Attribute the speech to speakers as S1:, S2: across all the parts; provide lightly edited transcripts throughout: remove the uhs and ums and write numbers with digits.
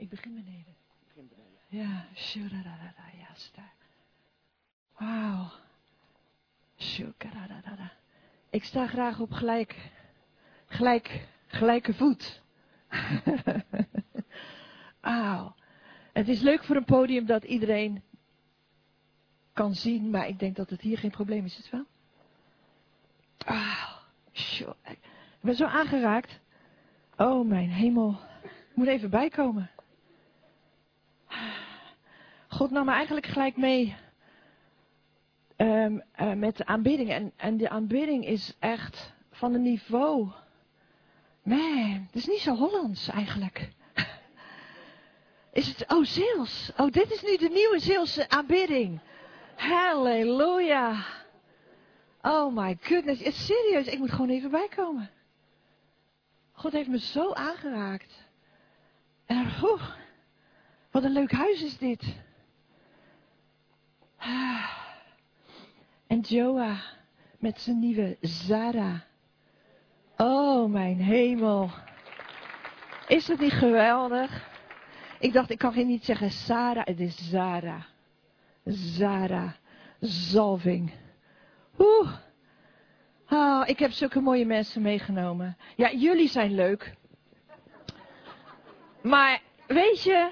S1: Ik begin beneden. Ja, ja, sta. Wauw. Ik sta graag op gelijke voet. Wauw. Het is leuk voor een podium dat iedereen kan zien, maar ik denk dat het hier geen probleem is. Is het wel? Wauw. Ik ben zo aangeraakt. Oh mijn hemel. Ik moet even bijkomen. God nam me eigenlijk gelijk mee met de aanbidding. En de aanbidding is echt van een niveau. Man, het is niet zo Hollands eigenlijk. Is het, Zeels. Dit is nu de nieuwe Zeelse aanbidding. Halleluja. Oh my goodness. Is serieus, ik moet gewoon even bijkomen. God heeft me zo aangeraakt. En wat een leuk huis is dit. En Joa met zijn nieuwe Zara. Oh mijn hemel. Is het niet geweldig? Ik dacht, ik kan geen niet zeggen Sarah, het is Zara. Zara. Zalving. Ik heb zulke mooie mensen meegenomen. Ja, jullie zijn leuk. Maar weet je,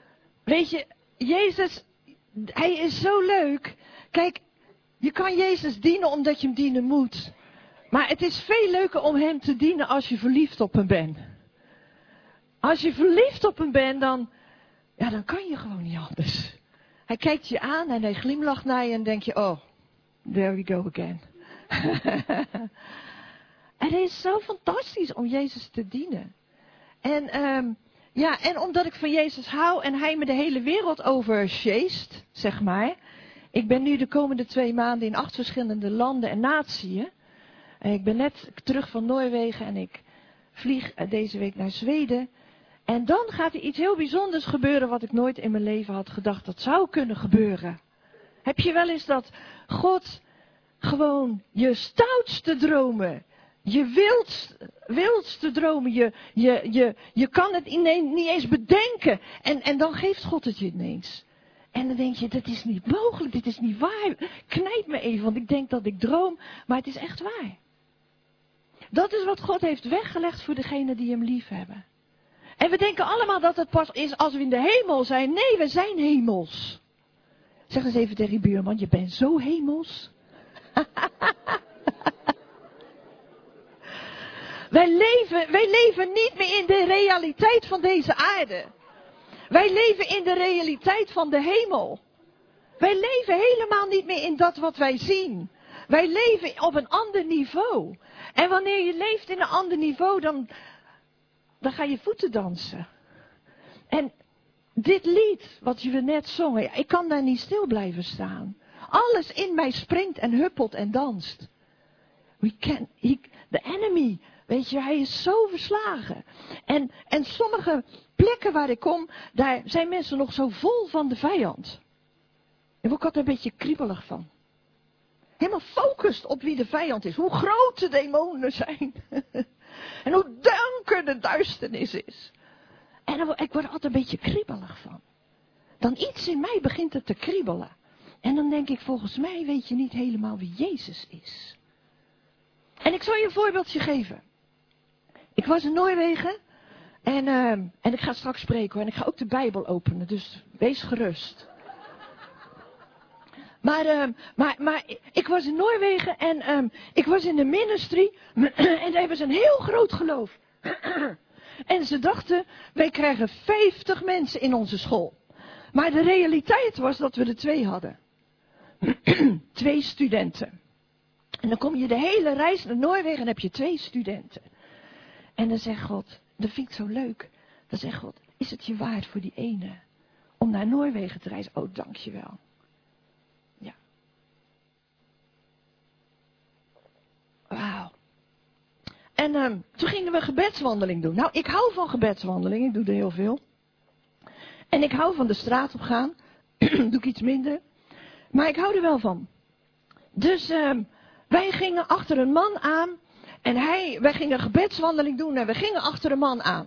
S1: Jezus, hij is zo leuk. Kijk, je kan Jezus dienen omdat je hem dienen moet. Maar het is veel leuker om hem te dienen als je verliefd op hem bent. Als je verliefd op hem bent, dan kan je gewoon niet anders. Hij kijkt je aan en hij glimlacht naar je en denk je, oh, there we go again. En het is zo fantastisch om Jezus te dienen. En omdat ik van Jezus hou en hij me de hele wereld over sjeest, zeg maar. Ik ben nu de komende 2 maanden in 8 verschillende landen en natieën. Ik ben net terug van Noorwegen en ik vlieg deze week naar Zweden. En dan gaat er iets heel bijzonders gebeuren wat ik nooit in mijn leven had gedacht dat zou kunnen gebeuren. Heb je wel eens dat God gewoon je stoutste dromen, je wildste dromen, je kan het niet eens bedenken. En dan geeft God het je ineens. En dan denk je, dat is niet mogelijk, dit is niet waar. Knijp me even, want ik denk dat ik droom, maar het is echt waar. Dat is wat God heeft weggelegd voor degenen die hem lief hebben. En we denken allemaal dat het pas is als we in de hemel zijn. Nee, we zijn hemels. Zeg eens even tegen je buurman, je bent zo hemels. Wij leven niet meer in de realiteit van deze aarde. Wij leven in de realiteit van de hemel. Wij leven helemaal niet meer in dat wat wij zien. Wij leven op een ander niveau. En wanneer je leeft in een ander niveau, dan ga je voeten dansen. En dit lied, wat we net zongen, ik kan daar niet stil blijven staan. Alles in mij springt en huppelt en danst. The enemy, weet je, hij is zo verslagen. En sommige plekken waar ik kom, daar zijn mensen nog zo vol van de vijand. Ik word altijd een beetje kriebelig van. Helemaal focust op wie de vijand is. Hoe groot de demonen zijn. En hoe donker de duisternis is. En ik word er altijd een beetje kriebelig van. Dan iets in mij begint het te kriebelen. En dan denk ik, volgens mij weet je niet helemaal wie Jezus is. En ik zal je een voorbeeldje geven. Ik was in Noorwegen. En ik ga straks spreken hoor. En ik ga ook de Bijbel openen. Dus wees gerust. Maar ik was in Noorwegen en ik was in de ministry. En daar hebben ze een heel groot geloof. En ze dachten, wij krijgen 50 mensen in onze school. Maar de realiteit was dat we er 2 hadden. 2 studenten. En dan kom je de hele reis naar Noorwegen en heb je 2 studenten. En dan zegt God, dat vind ik zo leuk. Dan zegt God, is het je waard voor die ene om naar Noorwegen te reizen? Oh, dankjewel. Ja. Wauw. En toen gingen we een gebedswandeling doen. Nou, ik hou van gebedswandeling. Ik doe er heel veel. En ik hou van de straat op gaan. Doe ik iets minder. Maar ik hou er wel van. Dus wij gingen achter een man aan. En wij gingen een gebedswandeling doen. En we gingen achter een man aan.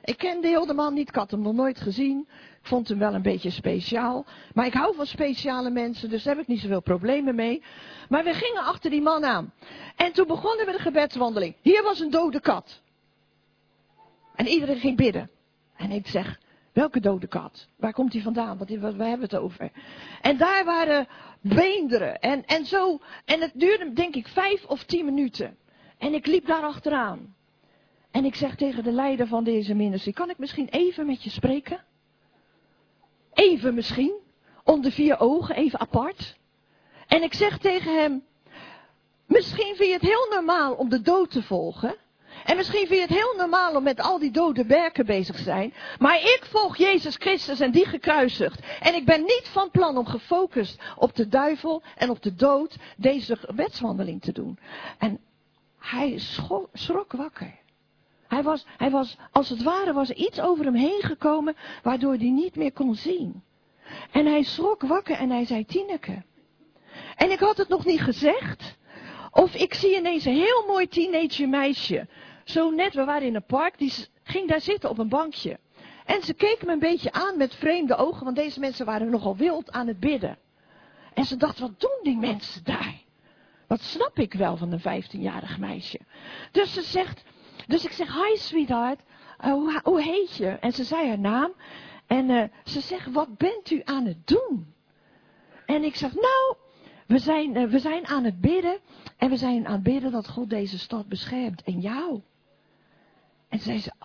S1: Ik kende heel de man niet, ik had hem nog nooit gezien. Ik vond hem wel een beetje speciaal. Maar ik hou van speciale mensen, dus daar heb ik niet zoveel problemen mee. Maar we gingen achter die man aan. En toen begonnen we de gebedswandeling. Hier was een dode kat. En iedereen ging bidden. En ik zeg, welke dode kat? Waar komt die vandaan? Waar hebben we het over? En daar waren beenderen. En zo. En het duurde denk ik 5 of 10 minuten. En ik liep daar achteraan. En ik zeg tegen de leider van deze ministry, kan ik misschien even met je spreken? Even misschien. Onder 4 ogen, even apart. En ik zeg tegen hem, misschien vind je het heel normaal om de dood te volgen. En misschien vind je het heel normaal om met al die dode berken bezig te zijn. Maar ik volg Jezus Christus en die gekruisigd. En ik ben niet van plan om gefocust op de duivel en op de dood deze gebedswandeling te doen. En hij schrok wakker. Hij was, als het ware, was er iets over hem heen gekomen, waardoor hij niet meer kon zien. En hij schrok wakker en hij zei, Tineke. En ik had het nog niet gezegd. Of ik zie ineens een heel mooi teenage meisje. Zo net, we waren in een park, die ging daar zitten op een bankje. En ze keek me een beetje aan met vreemde ogen, want deze mensen waren nogal wild aan het bidden. En ze dacht, wat doen die mensen daar? Wat snap ik wel van een 15-jarig meisje. Dus ik zeg, hi sweetheart, hoe heet je? En ze zei haar naam. En ze zegt, wat bent u aan het doen? En ik zeg, nou, we zijn aan het bidden. En we zijn aan het bidden dat God deze stad beschermt. En jou. En zei ze,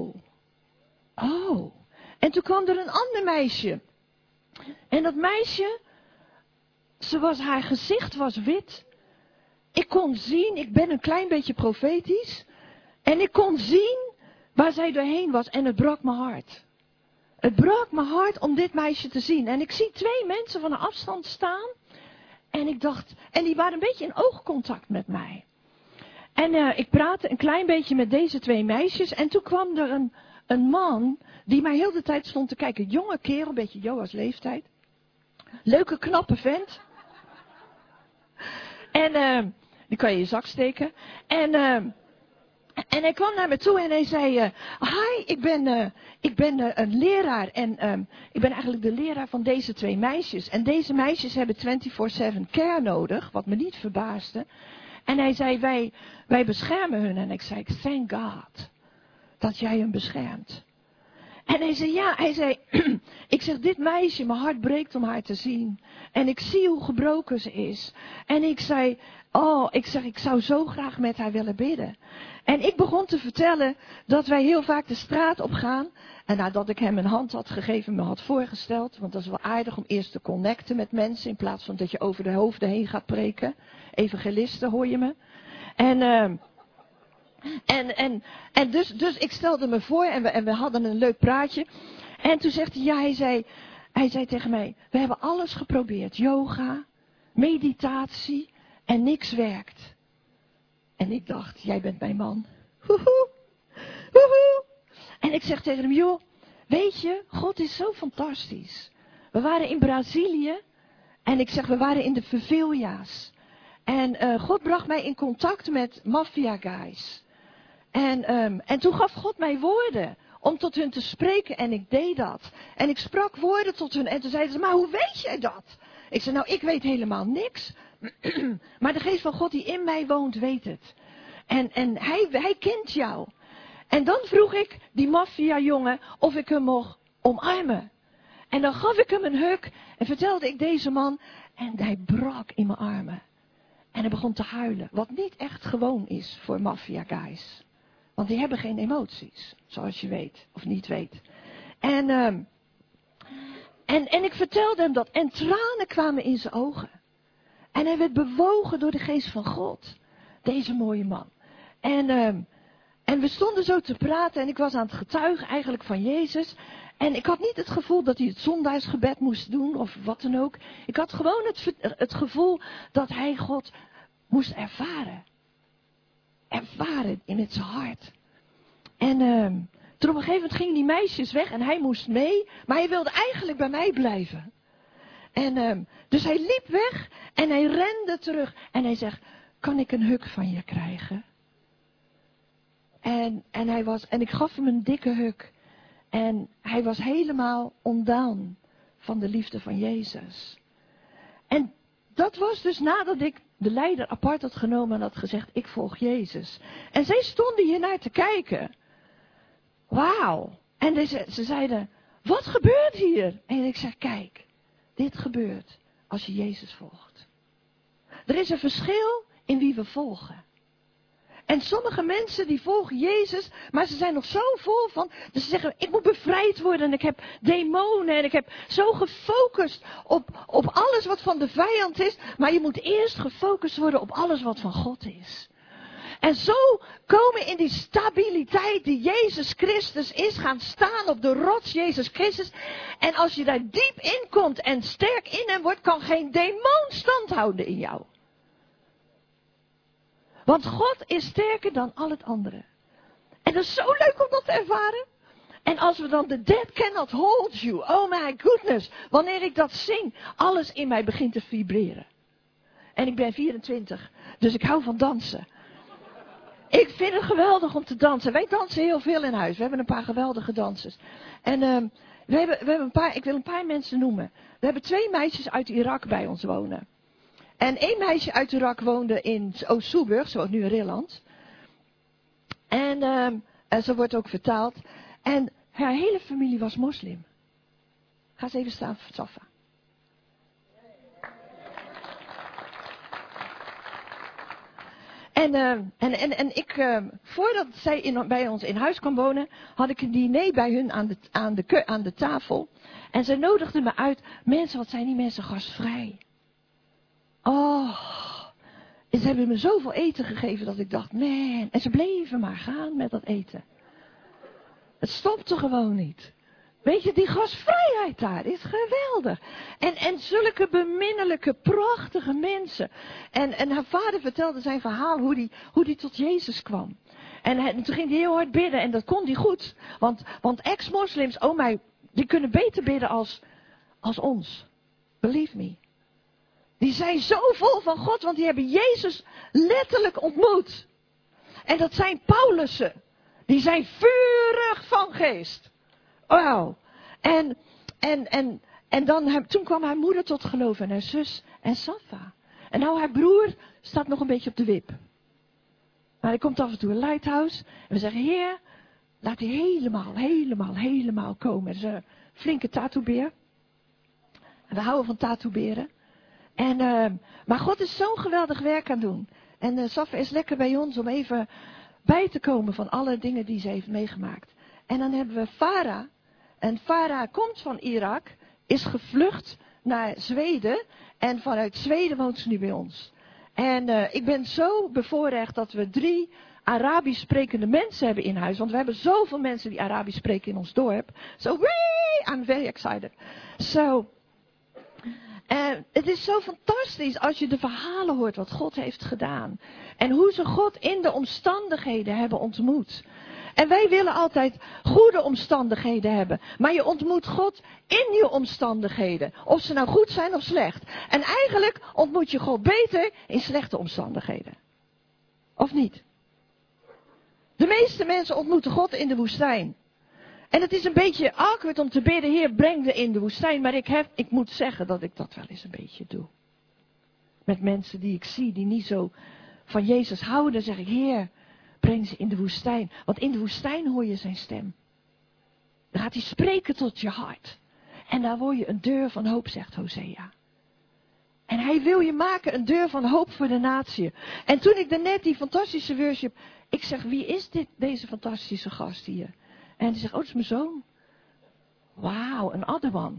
S1: oh. En toen kwam er een ander meisje. En dat meisje, haar gezicht was wit. Ik kon zien, ik ben een klein beetje profetisch. En ik kon zien waar zij doorheen was. En het brak mijn hart. Het brak mijn hart om dit meisje te zien. En ik zie 2 mensen van een afstand staan. En ik dacht, en die waren een beetje in oogcontact met mij. En ik praatte een klein beetje met deze 2 meisjes. En toen kwam er een man die mij heel de tijd stond te kijken. Jonge kerel, een beetje Joas leeftijd. Leuke, knappe vent. En die kan je in je zak steken. En hij kwam naar me toe en hij zei, hi, ik ben een leraar en ik ben eigenlijk de leraar van deze 2 meisjes. En deze meisjes hebben 24/7 care nodig, wat me niet verbaasde. En hij zei, wij beschermen hun. En ik zei, thank God dat jij hem beschermt. En hij zei, ja, ik zeg, dit meisje, mijn hart breekt om haar te zien. En ik zie hoe gebroken ze is. En ik zei, ik zou zo graag met haar willen bidden. En ik begon te vertellen dat wij heel vaak de straat op gaan. En nadat ik hem een hand had gegeven, me had voorgesteld. Want dat is wel aardig om eerst te connecten met mensen. In plaats van dat je over de hoofden heen gaat preken. Evangelisten, hoor je me? En dus ik stelde me voor en we hadden een leuk praatje. En toen zegt hij, ja, hij zei tegen mij, we hebben alles geprobeerd. Yoga, meditatie en niks werkt. En ik dacht, jij bent mijn man. Woehoe, woehoe. En ik zeg tegen hem, joh, weet je, God is zo fantastisch. We waren in Brazilië en ik zeg, we waren in de favelas. En God bracht mij in contact met maffia guys. En toen gaf God mij woorden om tot hun te spreken en ik deed dat. En ik sprak woorden tot hun en toen zeiden ze, maar hoe weet jij dat? Ik zei, nou, ik weet helemaal niks. Maar de geest van God die in mij woont, weet het. En hij kent jou. En dan vroeg ik die maffia-jongen of ik hem mocht omarmen. En dan gaf ik hem een huk en vertelde ik deze man. En hij brak in mijn armen. En hij begon te huilen. Wat niet echt gewoon is voor maffia-guys. Want die hebben geen emoties, zoals je weet, of niet weet. En ik vertelde hem dat. En tranen kwamen in zijn ogen. En hij werd bewogen door de geest van God. Deze mooie man. En we stonden zo te praten en ik was aan het getuigen eigenlijk van Jezus. En ik had niet het gevoel dat hij het zondagsgebed moest doen of wat dan ook. Ik had gewoon het gevoel dat hij God moest ervaren. Ervaren met zijn hart. En toen op een gegeven moment gingen die meisjes weg en hij moest mee. Maar hij wilde eigenlijk bij mij blijven. En dus hij liep weg en hij rende terug. En hij zegt, kan ik een huk van je krijgen? En ik gaf hem een dikke huk. En hij was helemaal ontdaan van de liefde van Jezus. En dat was dus nadat ik de leider apart had genomen en had gezegd, ik volg Jezus. En zij stonden hier naar te kijken. Wauw. En ze zeiden, wat gebeurt hier? En ik zeg, kijk, dit gebeurt als je Jezus volgt. Er is een verschil in wie we volgen. En sommige mensen die volgen Jezus, maar ze zijn nog zo vol van, dus ze zeggen, ik moet bevrijd worden en ik heb demonen en ik heb zo gefocust op alles wat van de vijand is, maar je moet eerst gefocust worden op alles wat van God is. En zo komen in die stabiliteit die Jezus Christus is, gaan staan op de rots Jezus Christus. En als je daar diep in komt en sterk in hem wordt, kan geen demon stand houden in jou. Want God is sterker dan al het andere. En dat is zo leuk om dat te ervaren. En als we dan The Dead Cannot Hold You, oh my goodness, wanneer ik dat zing, alles in mij begint te vibreren. En ik ben 24, dus ik hou van dansen. Ik vind het geweldig om te dansen. Wij dansen heel veel in huis. We hebben een paar geweldige dansers. En we hebben een paar, ik wil een paar mensen noemen. We hebben 2 meisjes uit Irak bij ons wonen. En 1 meisje uit Irak woonde in Oost-Soeburg. Ze woont nu in Rilland. En ze wordt ook vertaald. En haar hele familie was moslim. Ga eens even staan, Safa. En ik, voordat zij bij ons in huis kwam wonen, had ik een diner bij hun aan de tafel. En zij nodigden me uit. Mensen, wat zijn die mensen gastvrij. Oh, en ze hebben me zoveel eten gegeven dat ik dacht, man. En ze bleven maar gaan met dat eten. Het stopte gewoon niet. Weet je, die gastvrijheid daar is geweldig. En zulke beminnelijke, prachtige mensen. En haar vader vertelde zijn verhaal hoe die tot Jezus kwam. En toen ging hij heel hard bidden en dat kon hij goed. Want ex-moslims, oh my, die kunnen beter bidden als ons. Believe me. Die zijn zo vol van God, want die hebben Jezus letterlijk ontmoet. En dat zijn Paulussen. Die zijn vurig van geest. Wauw. En toen kwam haar moeder tot geloof en haar zus en Safa. En nou haar broer staat nog een beetje op de wip. Maar hij komt af en toe een lighthouse. En we zeggen, Heer, laat hij helemaal komen. Het is een flinke tattoobeer. En we houden van tattooeberen. Maar God is zo'n geweldig werk aan het doen. En Safa is lekker bij ons om even bij te komen van alle dingen die ze heeft meegemaakt. En dan hebben we Farah. En Farah komt van Irak, is gevlucht naar Zweden. En vanuit Zweden woont ze nu bij ons. En ik ben zo bevoorrecht dat we 3 Arabisch sprekende mensen hebben in huis. Want we hebben zoveel mensen die Arabisch spreken in ons dorp. So, I'm very excited. Het is zo fantastisch als je de verhalen hoort wat God heeft gedaan. En hoe ze God in de omstandigheden hebben ontmoet. En wij willen altijd goede omstandigheden hebben. Maar je ontmoet God in je omstandigheden. Of ze nou goed zijn of slecht. En eigenlijk ontmoet je God beter in slechte omstandigheden. Of niet? De meeste mensen ontmoeten God in de woestijn. En het is een beetje awkward om te bidden, Heer, breng me in de woestijn. Maar ik moet zeggen dat ik dat wel eens een beetje doe. Met mensen die ik zie, die niet zo van Jezus houden, dan zeg ik, Heer, breng ze in de woestijn. Want in de woestijn hoor je zijn stem. Dan gaat hij spreken tot je hart. En daar word je een deur van hoop, zegt Hosea. En hij wil je maken een deur van hoop voor de natie. En toen ik daarnet die fantastische worship, ik zeg, wie is deze fantastische gast hier? En die zegt, oh, dat is mijn zoon. Wauw, een other one.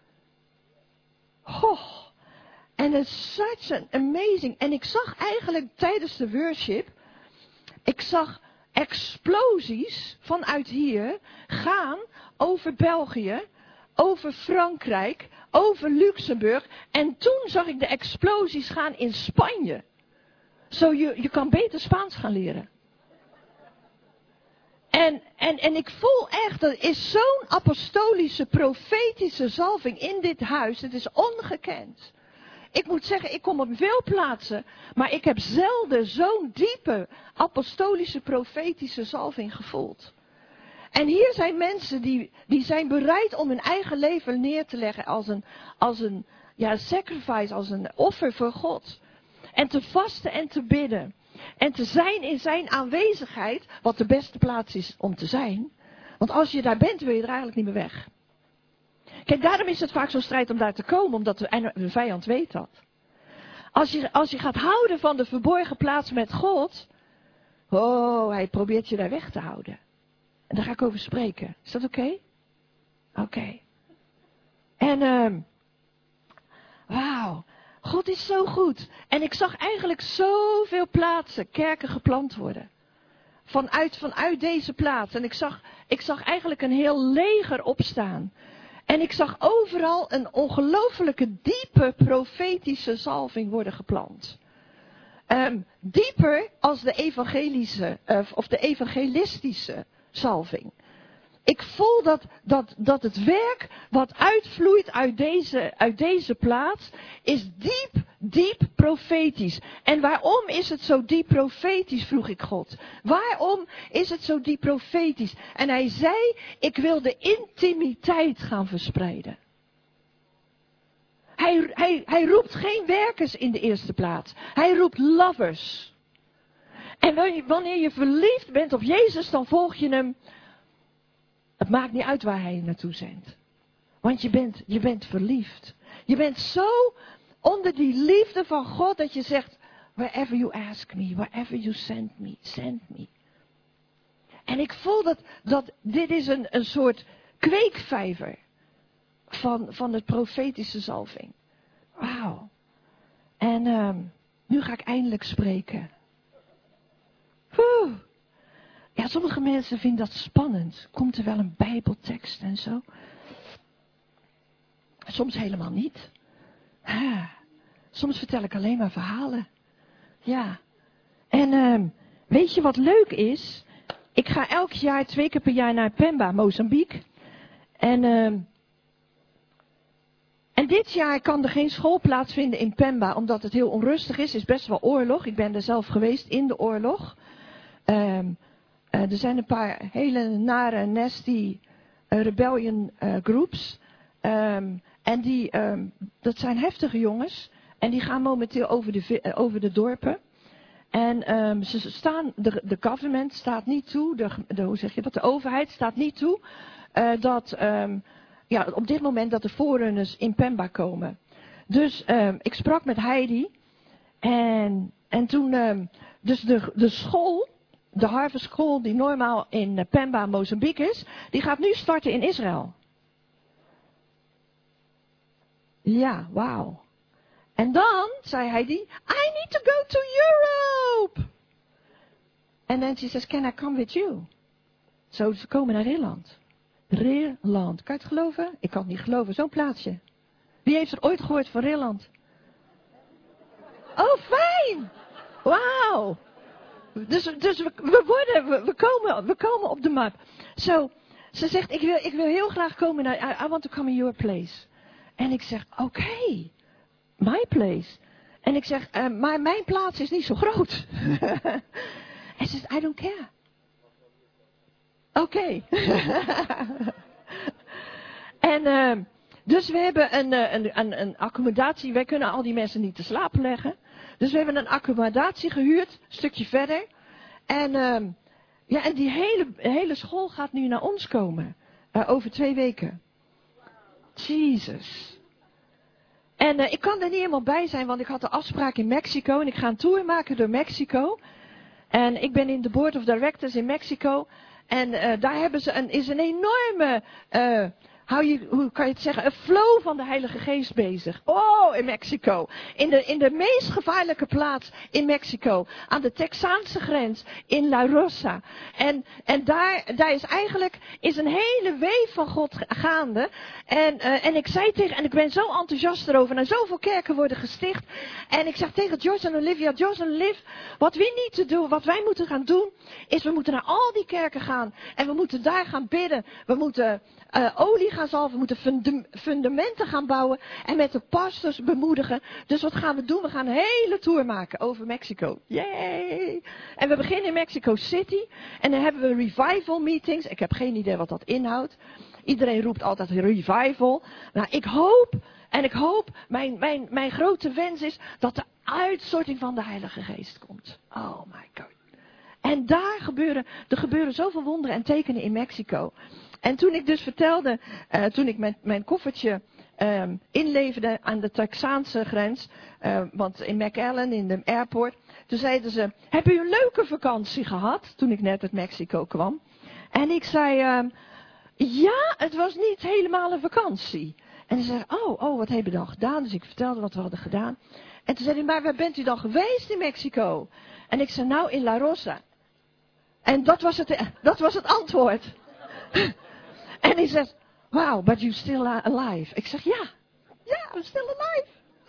S1: Oh, en het is such an amazing. En ik zag eigenlijk tijdens de worship, ik zag explosies vanuit hier gaan over België, over Frankrijk, over Luxemburg. En toen zag ik de explosies gaan in Spanje. Zo, je kan beter Spaans gaan leren. En ik voel echt, er is zo'n apostolische, profetische zalving in dit huis. Het is ongekend. Ik moet zeggen, ik kom op veel plaatsen, maar ik heb zelden zo'n diepe, apostolische, profetische zalving gevoeld. En hier zijn mensen die zijn bereid om hun eigen leven neer te leggen als een sacrifice, als een offer voor God. En te vasten en te bidden. En te zijn in zijn aanwezigheid, wat de beste plaats is om te zijn. Want als je daar bent, wil je er eigenlijk niet meer weg. Kijk, daarom is het vaak zo'n strijd om daar te komen, omdat de vijand weet dat. Als je gaat houden van de verborgen plaats met God, hij probeert je daar weg te houden. En daar ga ik over spreken. Is dat oké? Oké. En, wauw. God is zo goed. En ik zag eigenlijk zoveel plaatsen, kerken geplant worden. Vanuit deze plaats. En ik zag eigenlijk een heel leger opstaan. En ik zag overal een ongelofelijke diepe profetische zalving worden geplant. Dieper als de evangelische of de evangelistische zalving. Ik voel dat het werk wat uitvloeit uit deze plaats is diep profetisch. En waarom is het zo diep profetisch, vroeg ik God. Waarom is het zo diep profetisch? En hij zei, ik wil de intimiteit gaan verspreiden. Hij roept geen werkers in de eerste plaats. Hij roept lovers. En wanneer je verliefd bent op Jezus, dan volg je hem. Het maakt niet uit waar hij je naartoe zendt. Want je bent verliefd. Je bent zo onder die liefde van God dat je zegt, wherever you ask me, wherever you send me, send me. En ik voel dat dit is een soort kweekvijver van het profetische zalving. Wauw. En nu ga ik eindelijk spreken. Ja, sommige mensen vinden dat spannend. Komt er wel een bijbeltekst en zo? Soms helemaal niet. Soms vertel ik alleen maar verhalen. Ja. En weet je wat leuk is? Ik ga elk jaar 2 keer per jaar naar Pemba, Mozambique. En dit jaar kan er geen school plaatsvinden in Pemba, omdat het heel onrustig is. Het is best wel oorlog. Ik ben er zelf geweest in de oorlog. Er zijn een paar hele nare, nasty rebellion groups. En dat zijn heftige jongens. En die gaan momenteel over de dorpen. En ze staan, de government staat niet toe, hoe zeg je dat, de overheid staat niet toe, op dit moment dat de forerunners in Pemba komen. Dus ik sprak met Heidi. En toen, dus de school, de Harvest School die normaal in Pemba, Mozambique is, die gaat nu starten in Israël. Ja, wauw. En dan zei Heidi, I need to go to Europe. And then she says, can I come with you? Zo, ze komen naar Ierland. Ierland. Kan je het geloven? Ik kan het niet geloven. Zo'n plaatsje. Wie heeft er ooit gehoord van Ierland? Oh, fijn. Wauw. Dus we komen op de map. Zo, ze zegt, ik wil heel graag komen naar, I want to come in your place. En ik zeg, oké. My place. En ik zeg, maar mijn plaats is niet zo groot. En ze zegt, I don't care. Oké. En dus we hebben een accommodatie. Wij kunnen al die mensen niet te slapen leggen. Dus we hebben een accommodatie gehuurd. Een stukje verder. En die hele school gaat nu naar ons komen. Over 2 weken. Jezus. En ik kan er niet helemaal bij zijn, want ik had de afspraak in Mexico. En ik ga een tour maken door Mexico. En ik ben in de Board of Directors in Mexico. En daar hebben ze is een enorme, hoe kan je het zeggen, een flow van de Heilige Geest bezig. Oh, in Mexico. In de meest gevaarlijke plaats in Mexico. Aan de Texaanse grens, in La Rosa. En daar is een hele weef van God gaande. En ik zei en ik ben zo enthousiast erover. En zoveel kerken worden gesticht. En ik zeg tegen Joyce en Olivia, wat wij moeten gaan doen, is we moeten naar al die kerken gaan. En we moeten daar gaan bidden. We moeten olie gaan gaan zalven, we moeten fundamenten gaan bouwen en met de pastors bemoedigen. Dus wat gaan we doen? We gaan een hele tour maken over Mexico. Yay! En we beginnen in Mexico City en dan hebben we revival meetings. Ik heb geen idee wat dat inhoudt. Iedereen roept altijd revival. Nou, ik hoop, mijn grote wens is dat de uitstorting van de Heilige Geest komt. Oh my God. En er gebeuren zoveel wonderen en tekenen in Mexico. En toen ik dus vertelde, toen ik met mijn koffertje inleverde aan de Texaanse grens, want in McAllen, in de airport, toen zeiden ze, heb u een leuke vakantie gehad? Toen ik net uit Mexico kwam. En ik zei, ja, het was niet helemaal een vakantie. En ze zeiden, oh, wat hebben we dan gedaan? Dus ik vertelde wat we hadden gedaan. En toen zei hij, maar waar bent u dan geweest in Mexico? En ik zei, nou, in La Rosa. En dat was het antwoord. En hij zegt, wow, but you're still alive. Ik zeg, ja, I'm still alive.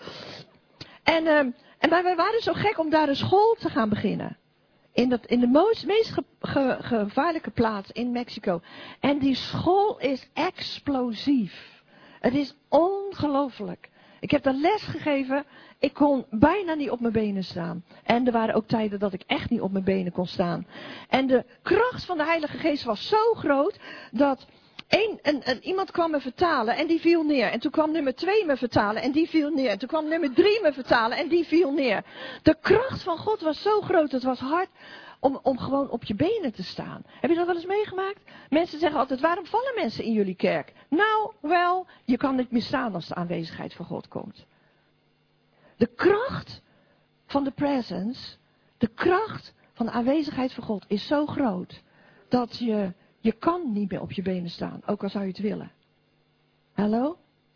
S1: Maar wij waren zo gek om daar een school te gaan beginnen. In de meest gevaarlijke plaats in Mexico. En die school is explosief. Het is ongelooflijk. Ik heb daar les gegeven. Ik kon bijna niet op mijn benen staan. En er waren ook tijden dat ik echt niet op mijn benen kon staan. En de kracht van de Heilige Geest was zo groot dat iemand kwam me vertalen en die viel neer. En toen kwam nummer 2 me vertalen en die viel neer. En toen kwam nummer 3 me vertalen en die viel neer. De kracht van God was zo groot. Het was hard om gewoon op je benen te staan. Heb je dat wel eens meegemaakt? Mensen zeggen altijd, waarom vallen mensen in jullie kerk? Nou, wel, je kan niet meer staan als de aanwezigheid van God komt. De kracht van de presence, de kracht van de aanwezigheid van God is zo groot dat je kan niet meer op je benen staan, ook al zou je het willen. Hallo?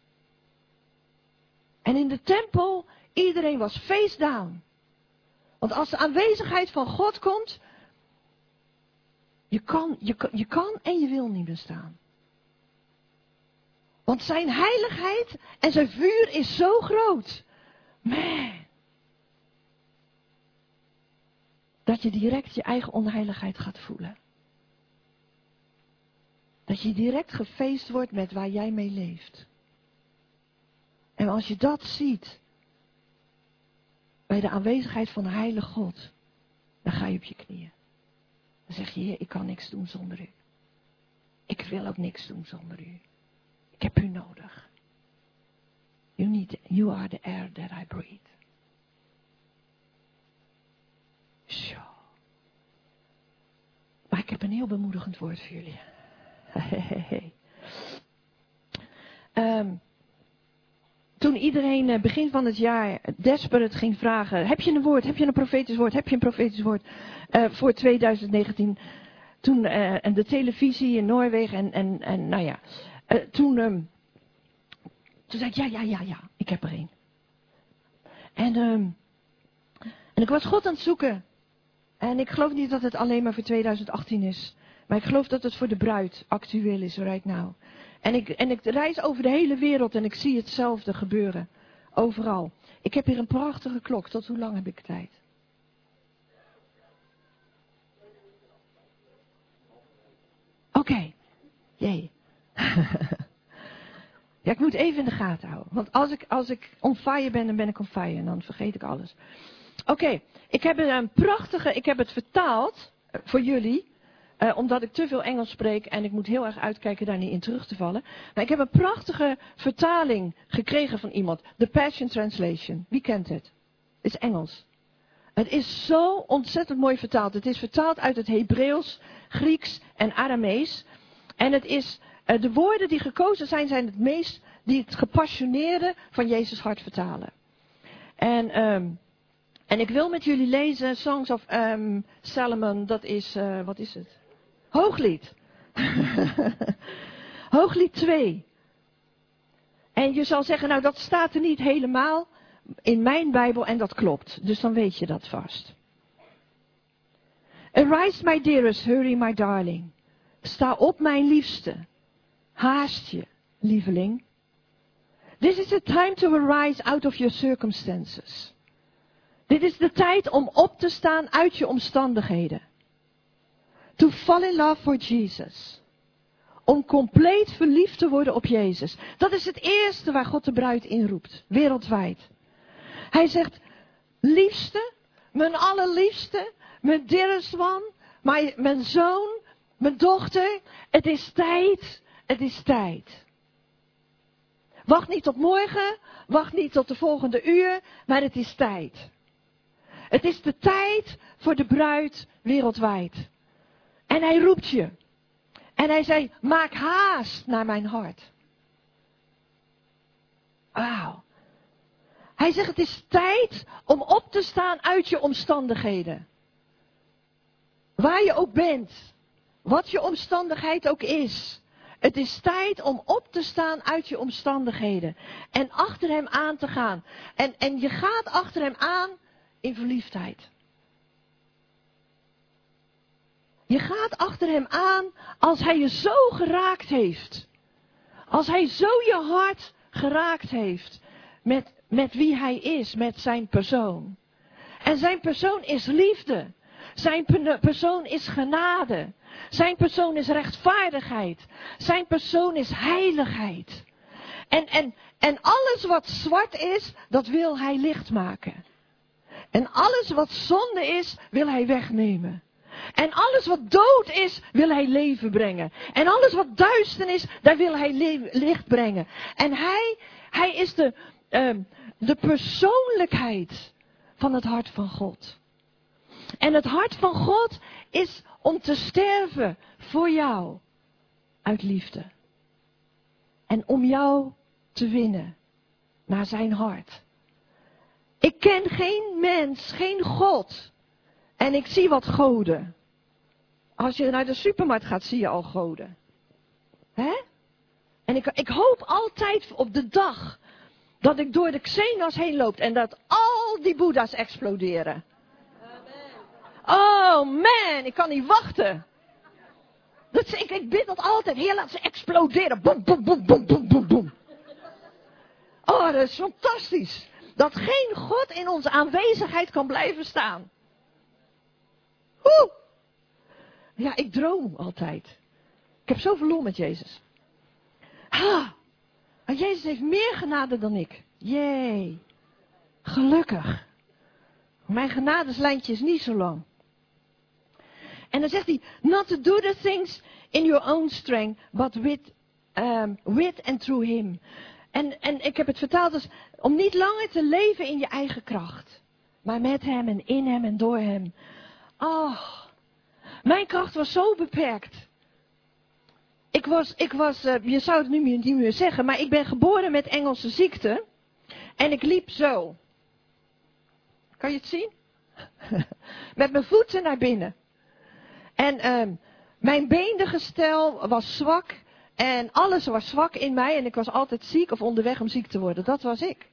S1: En in de tempel, iedereen was face down. Want als de aanwezigheid van God komt, je kan en je wil niet meer staan. Want zijn heiligheid en zijn vuur is zo groot. Man. Dat je direct je eigen onheiligheid gaat voelen. Dat je direct gefeest wordt met waar jij mee leeft. En als je dat ziet, bij de aanwezigheid van de heilige God, dan ga je op je knieën. Dan zeg je, Heer, ik kan niks doen zonder u. Ik wil ook niks doen zonder u. Ik heb u nodig. You are the air that I breathe. Zo. Maar ik heb een heel bemoedigend woord voor jullie. Toen iedereen begin van het jaar desperate ging vragen, heb je een woord, heb je een profetisch woord, heb je een profetisch woord voor 2019. Toen en de televisie in Noorwegen en nou ja, toen zei ik ja, ik heb er een. En ik was God aan het zoeken. En ik geloof niet dat het alleen maar voor 2018 is. Maar ik geloof dat het voor de bruid actueel is right now. En ik reis over de hele wereld en ik zie hetzelfde gebeuren. Overal. Ik heb hier een prachtige klok. Tot hoe lang heb ik tijd? Oké. Jee. Ja, ik moet even in de gaten houden. Want als ik on fire ben, dan ben ik on fire. En dan vergeet ik alles. Oké. Ik heb het vertaald voor jullie. Omdat ik te veel Engels spreek en ik moet heel erg uitkijken daar niet in terug te vallen. Maar ik heb een prachtige vertaling gekregen van iemand. The Passion Translation. Wie kent het? Het is Engels. Het is zo ontzettend mooi vertaald. Het is vertaald uit het Hebreeuws, Grieks en Aramees. En het is, de woorden die gekozen zijn het meest die het gepassioneerde van Jezus hart vertalen. En ik wil met jullie lezen Songs of Solomon. Dat is, wat is het? Hooglied. Hooglied 2. En je zal zeggen, nou dat staat er niet helemaal in mijn Bijbel en dat klopt. Dus dan weet je dat vast. Arise my dearest, hurry my darling. Sta op mijn liefste. Haast je, lieveling. This is the time to arise out of your circumstances. Dit is de tijd om op te staan uit je omstandigheden. To fall in love for Jesus. om compleet verliefd te worden op Jezus. Dat is het eerste waar God de bruid inroept, wereldwijd. Hij zegt, liefste, mijn allerliefste, mijn dearest one, mijn zoon, mijn dochter, het is tijd, het is tijd. Wacht niet tot morgen, wacht niet tot de volgende uur, maar het is tijd. Het is de tijd voor de bruid wereldwijd. En hij roept je. En hij zei, maak haast naar mijn hart. Wauw. Hij zegt, het is tijd om op te staan uit je omstandigheden. Waar je ook bent. Wat je omstandigheid ook is. Het is tijd om op te staan uit je omstandigheden. En achter hem aan te gaan. En je gaat achter hem aan in verliefdheid. Je gaat achter hem aan als hij je zo geraakt heeft. Als hij zo je hart geraakt heeft. Met wie hij is, met zijn persoon. En zijn persoon is liefde. Zijn persoon is genade. Zijn persoon is rechtvaardigheid. Zijn persoon is heiligheid. En alles wat zwart is, dat wil hij licht maken. En alles wat zonde is, wil hij wegnemen. En alles wat dood is, wil hij leven brengen. En alles wat duister is, daar wil hij licht brengen. En hij is de persoonlijkheid van het hart van God. En het hart van God is om te sterven voor jou uit liefde. En om jou te winnen naar zijn hart. Ik ken geen mens, geen God. En ik zie wat goden. Als je naar de supermarkt gaat, zie je al goden. Hè? En ik hoop altijd op de dag dat ik door de Xenos heen loop en dat al die boeddha's exploderen. Oh man, ik kan niet wachten. Ik bid dat altijd. Heer, laat ze exploderen. Boem, boem, boem, boem, boem, boem, boem. Oh, dat is fantastisch. Dat geen God in onze aanwezigheid kan blijven staan. Oeh. Ja, ik droom altijd. Ik heb zoveel lol met Jezus. Maar Jezus heeft meer genade dan ik. Jee. Gelukkig. Mijn genadeslijntje is niet zo lang. En dan zegt hij, not to do the things in your own strength, but with and through him. En ik heb het vertaald als, om niet langer te leven in je eigen kracht. Maar met hem en in hem en door hem. Oh, mijn kracht was zo beperkt. Ik was, je zou het nu niet meer zeggen, maar ik ben geboren met Engelse ziekte. En ik liep zo. Kan je het zien? Met mijn voeten naar binnen. En mijn beendengestel was zwak. En alles was zwak in mij. En ik was altijd ziek of onderweg om ziek te worden. Dat was ik.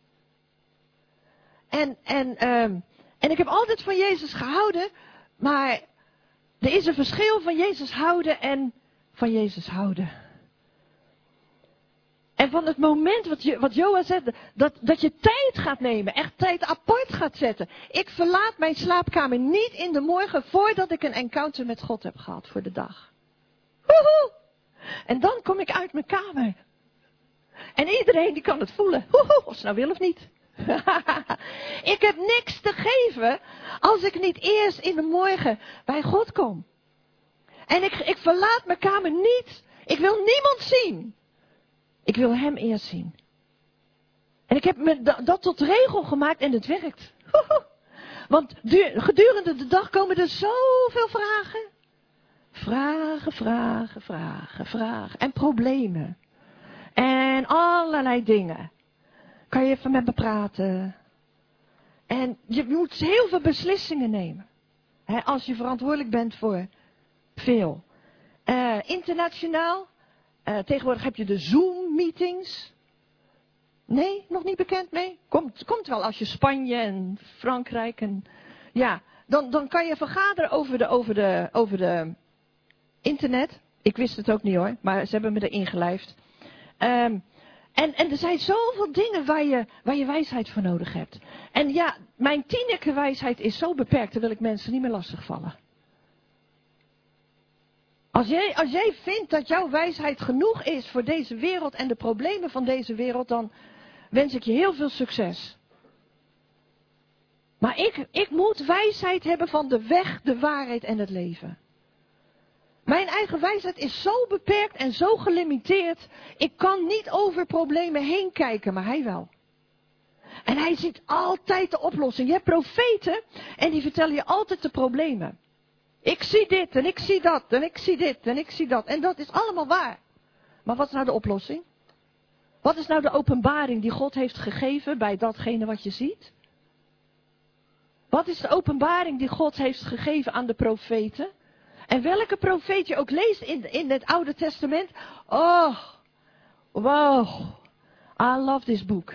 S1: En ik heb altijd van Jezus gehouden. Maar er is een verschil van Jezus houden en van Jezus houden. En van het moment wat Joa zegt, dat je tijd gaat nemen, echt tijd apart gaat zetten. Ik verlaat mijn slaapkamer niet in de morgen voordat ik een encounter met God heb gehad voor de dag. Woehoe! En dan kom ik uit mijn kamer. En iedereen die kan het voelen. Woehoe, of ze nou wil of niet. Ik heb niks te geven als ik niet eerst in de morgen bij God kom. En ik verlaat mijn kamer niet. Ik wil niemand zien. Ik wil hem eerst zien. En ik heb me dat tot regel gemaakt en het werkt. Want gedurende de dag komen er zoveel vragen. Vragen. En problemen. En allerlei dingen. Kan je even met me praten. En je moet heel veel beslissingen nemen. Hè, als je verantwoordelijk bent voor veel. Internationaal. Tegenwoordig heb je de Zoom-meetings. Nee, nog niet bekend mee? Komt wel als je Spanje en Frankrijk en... Ja, dan kan je vergaderen over de internet. Ik wist het ook niet hoor, maar ze hebben me erin gelijfd. En er zijn zoveel dingen waar je wijsheid voor nodig hebt. En ja, mijn tienerlijke wijsheid is zo beperkt, dan wil ik mensen niet meer lastigvallen. Als jij vindt dat jouw wijsheid genoeg is voor deze wereld en de problemen van deze wereld, dan wens ik je heel veel succes. Maar ik moet wijsheid hebben van de weg, de waarheid en het leven. Mijn eigen wijsheid is zo beperkt en zo gelimiteerd. Ik kan niet over problemen heen kijken, maar hij wel. En hij ziet altijd de oplossing. Je hebt profeten en die vertellen je altijd de problemen. Ik zie dit en ik zie dat en ik zie dit en ik zie dat. En dat is allemaal waar. Maar wat is nou de oplossing? Wat is nou de openbaring die God heeft gegeven bij datgene wat je ziet? Wat is de openbaring die God heeft gegeven aan de profeten? En welke profeet je ook leest in het Oude Testament. Oh, wow, I love this book.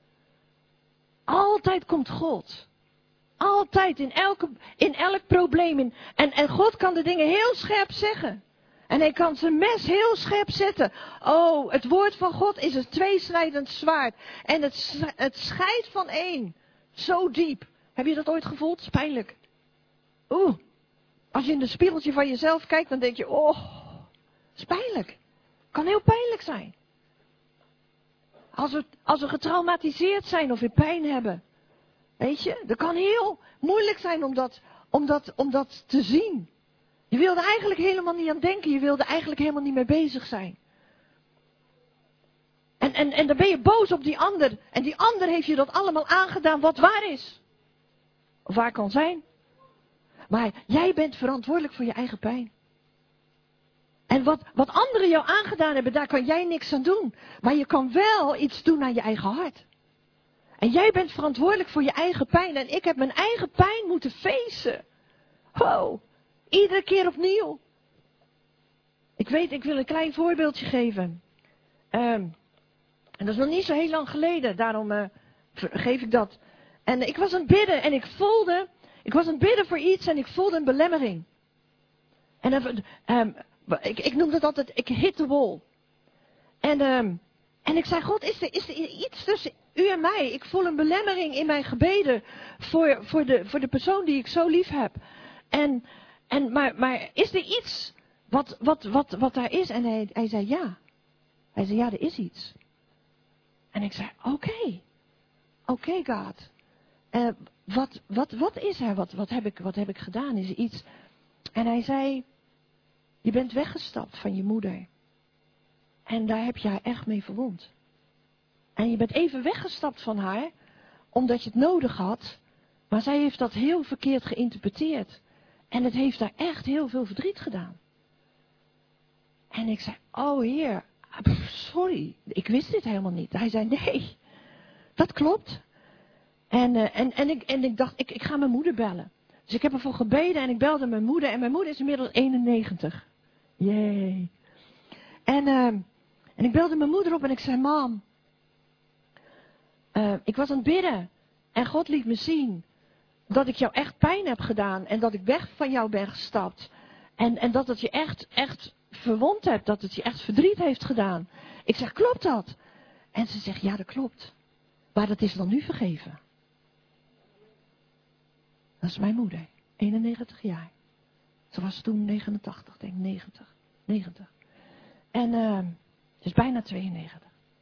S1: Altijd komt God. Altijd, in elk probleem. En God kan de dingen heel scherp zeggen. En hij kan zijn mes heel scherp zetten. Oh, het woord van God is een tweesnijdend zwaard. En het scheidt van één. Zo diep. Heb je dat ooit gevoeld? Het is pijnlijk. Als je in het spiegeltje van jezelf kijkt, dan denk je, oh, het is pijnlijk. Kan heel pijnlijk zijn. Als we getraumatiseerd zijn of weer pijn hebben. Weet je, dat kan heel moeilijk zijn om dat te zien. Je wilde eigenlijk helemaal niet aan denken. Je wilde eigenlijk helemaal niet mee bezig zijn. En dan ben je boos op die ander. En die ander heeft je dat allemaal aangedaan wat waar is. Of waar kan zijn. Maar jij bent verantwoordelijk voor je eigen pijn. En wat anderen jou aangedaan hebben, daar kan jij niks aan doen. Maar je kan wel iets doen aan je eigen hart. En jij bent verantwoordelijk voor je eigen pijn. En ik heb mijn eigen pijn moeten facen. Wow. Iedere keer opnieuw. Ik wil een klein voorbeeldje geven. En dat is nog niet zo heel lang geleden. Daarom geef ik dat. En ik was aan het bidden en ik was aan het bidden voor iets en ik voelde een belemmering. En ik noemde dat altijd, ik hit the wall. En ik zei, God, is er iets tussen u en mij? Ik voel een belemmering in mijn gebeden voor de persoon die ik zo lief heb. Maar is er iets wat daar is? En hij zei ja. Hij zei ja, er is iets. En ik zei, oké, God. Wat is er? Wat heb ik gedaan? Is er iets? En hij zei, je bent weggestapt van je moeder. En daar heb je haar echt mee verwond. En je bent even weggestapt van haar, omdat je het nodig had. Maar zij heeft dat heel verkeerd geïnterpreteerd. En het heeft haar echt heel veel verdriet gedaan. En ik zei, oh Heer, sorry, ik wist dit helemaal niet. Hij zei, nee, dat klopt. En ik dacht, ik ga mijn moeder bellen. Dus ik heb ervoor gebeden en ik belde mijn moeder. En mijn moeder is inmiddels 91. Jee. En ik belde mijn moeder op en ik zei, mam, ik was aan het bidden. En God liet me zien dat ik jou echt pijn heb gedaan. En dat ik weg van jou ben gestapt. En dat het je echt verwond hebt. Dat het je echt verdriet heeft gedaan. Ik zeg, klopt dat? En ze zegt, ja, dat klopt. Maar dat is dan nu vergeven. Dat is mijn moeder. 91 jaar. Ze was toen 89, denk ik. 90. En ze is bijna 92.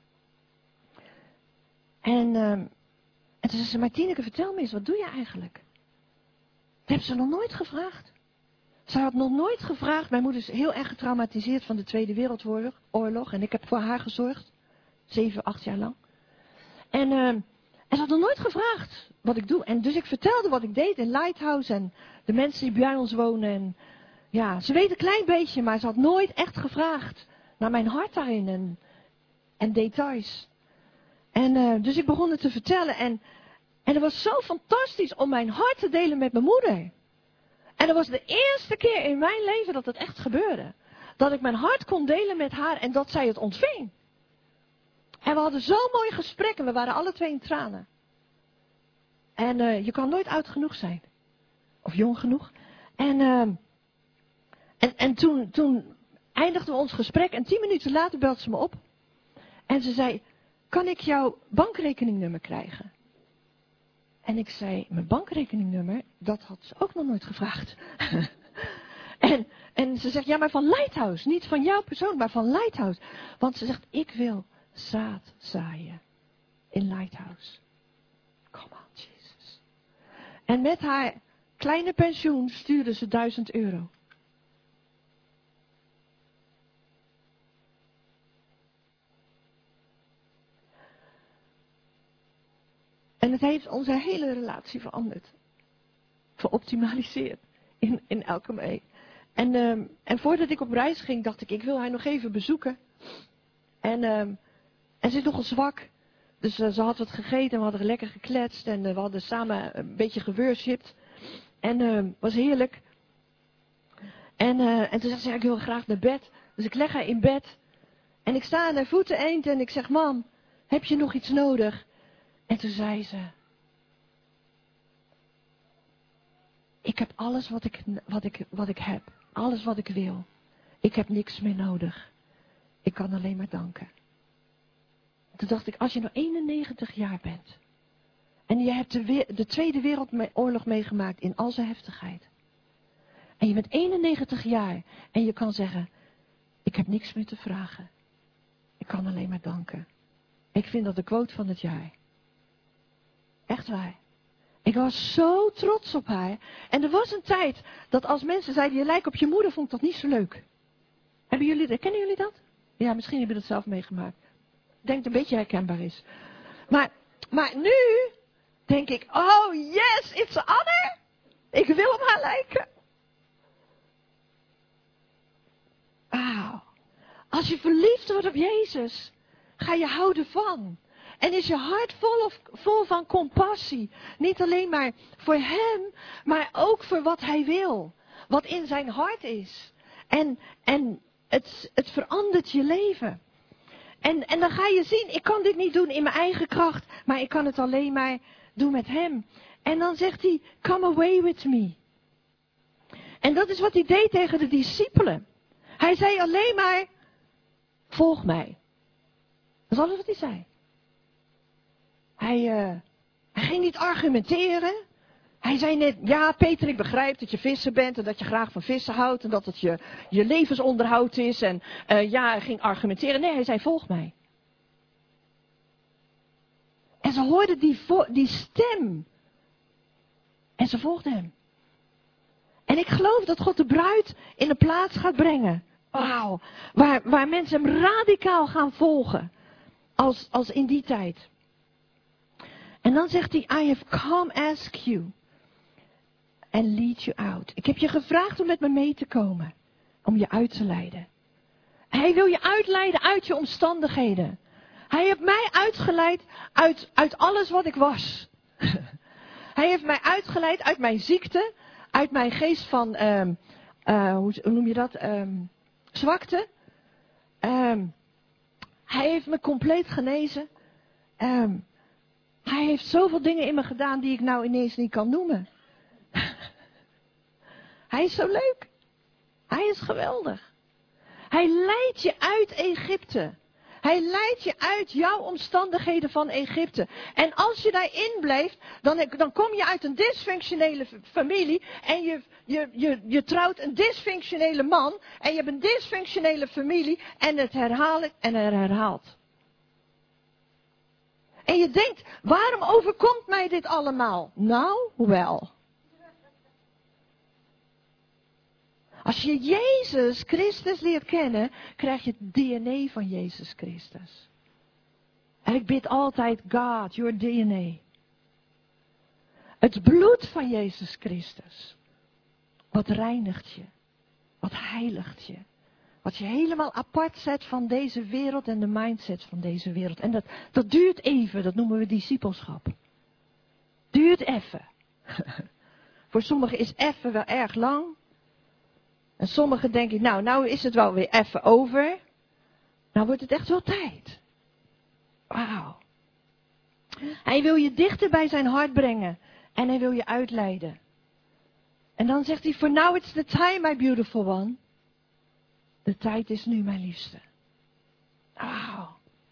S1: En toen zei ze, maar Tineke, vertel me eens, wat doe je eigenlijk? Dat hebben ze nog nooit gevraagd. Ze had nog nooit gevraagd. Mijn moeder is heel erg getraumatiseerd van de Tweede Wereldoorlog. En ik heb voor haar gezorgd. 7, 8 jaar lang. En ze had nog nooit gevraagd wat ik doe. En dus ik vertelde wat ik deed in Lighthouse. En de mensen die bij ons wonen. En ja, ze weet een klein beetje. Maar ze had nooit echt gevraagd naar mijn hart daarin. En details. En dus ik begon het te vertellen. En het was zo fantastisch om mijn hart te delen met mijn moeder. En dat was de eerste keer in mijn leven dat het echt gebeurde. Dat ik mijn hart kon delen met haar en dat zij het ontving. En we hadden zo'n mooi gesprek en we waren alle twee in tranen. En je kan nooit oud genoeg zijn. Of jong genoeg. En toen eindigden we ons gesprek en 10 minuten later belde ze me op. En ze zei, kan ik jouw bankrekeningnummer krijgen? En ik zei, mijn bankrekeningnummer, dat had ze ook nog nooit gevraagd. En ze zegt, ja, maar van Lighthouse. Niet van jouw persoon, maar van Lighthouse. Want ze zegt, ik wil zaad zaaien in Lighthouse. Come on, Jesus. En met haar kleine pensioen stuurde ze €1000. En het heeft onze hele relatie veranderd. Veroptimaliseerd. In elke mee. En voordat ik op reis ging, dacht ik wil haar nog even bezoeken. En ze is nogal zwak. Dus ze had wat gegeten en we hadden lekker gekletst. En we hadden samen een beetje geworshipped. En was heerlijk. En toen zei ze, ik wil graag naar bed. Dus ik leg haar in bed. En ik sta aan haar voeten eend en ik zeg, mam, heb je nog iets nodig? En toen zei ze, ik heb alles wat ik heb. Alles wat ik wil. Ik heb niks meer nodig. Ik kan alleen maar danken. Toen dacht ik, als je nou 91 jaar bent. En je hebt de Tweede Wereldoorlog meegemaakt in al zijn heftigheid. En je bent 91 jaar. En je kan zeggen, ik heb niks meer te vragen. Ik kan alleen maar danken. Ik vind dat de quote van het jaar. Echt waar. Ik was zo trots op haar. En er was een tijd dat als mensen zeiden, je lijkt op je moeder, vond ik dat niet zo leuk. Kennen jullie dat? Ja, misschien hebben jullie dat zelf meegemaakt. Ik denk dat het een beetje herkenbaar is. Maar nu denk ik, oh yes, it's an honor. Ik wil op haar lijken. Wauw. Als je verliefd wordt op Jezus, ga je houden van. En is je hart vol van compassie. Niet alleen maar voor hem, maar ook voor wat hij wil. Wat in zijn hart is. En het verandert je leven. En dan ga je zien, ik kan dit niet doen in mijn eigen kracht. Maar ik kan het alleen maar doen met hem. En dan zegt hij, come away with me. En dat is wat hij deed tegen de discipelen. Hij zei alleen maar, volg mij. Dat is alles wat hij zei. Hij ging niet argumenteren. Hij zei net, ja Peter, ik begrijp dat je visser bent en dat je graag van vissen houdt en dat het je levensonderhoud is. En hij ging argumenteren. Nee, hij zei, volg mij. En ze hoorden die stem. En ze volgden hem. En ik geloof dat God de bruid in een plaats gaat brengen. Wauw. Waar mensen hem radicaal gaan volgen. Als in die tijd. En dan zegt hij, I have come ask you. And lead you out. Ik heb je gevraagd om met me mee te komen. Om je uit te leiden. Hij wil je uitleiden uit je omstandigheden. Hij heeft mij uitgeleid uit alles wat ik was. Hij heeft mij uitgeleid uit mijn ziekte. Uit mijn geest van, hoe noem je dat? Zwakte. Hij heeft me compleet genezen. Hij heeft zoveel dingen in me gedaan die ik nou ineens niet kan noemen. Hij is zo leuk. Hij is geweldig. Hij leidt je uit Egypte. Hij leidt je uit jouw omstandigheden van Egypte. En als je daarin blijft, dan kom je uit een dysfunctionele familie. En je trouwt een dysfunctionele man. En je hebt een dysfunctionele familie. En het herhaalt en herhaalt. En je denkt, waarom overkomt mij dit allemaal? Nou, wel. Als je Jezus Christus leert kennen, krijg je het DNA van Jezus Christus. En ik bid altijd, God, your DNA. Het bloed van Jezus Christus. Wat reinigt je. Wat heiligt je. Wat je helemaal apart zet van deze wereld en de mindset van deze wereld. En dat duurt even, dat noemen we discipelschap. Duurt even. Voor sommigen is even wel erg lang. En sommigen denken, nou is het wel weer even over. Nou wordt het echt wel tijd. Wauw. Hij wil je dichter bij zijn hart brengen. En hij wil je uitleiden. En dan zegt hij, for now it's the time, my beautiful one. De tijd is nu, mijn liefste. Wauw.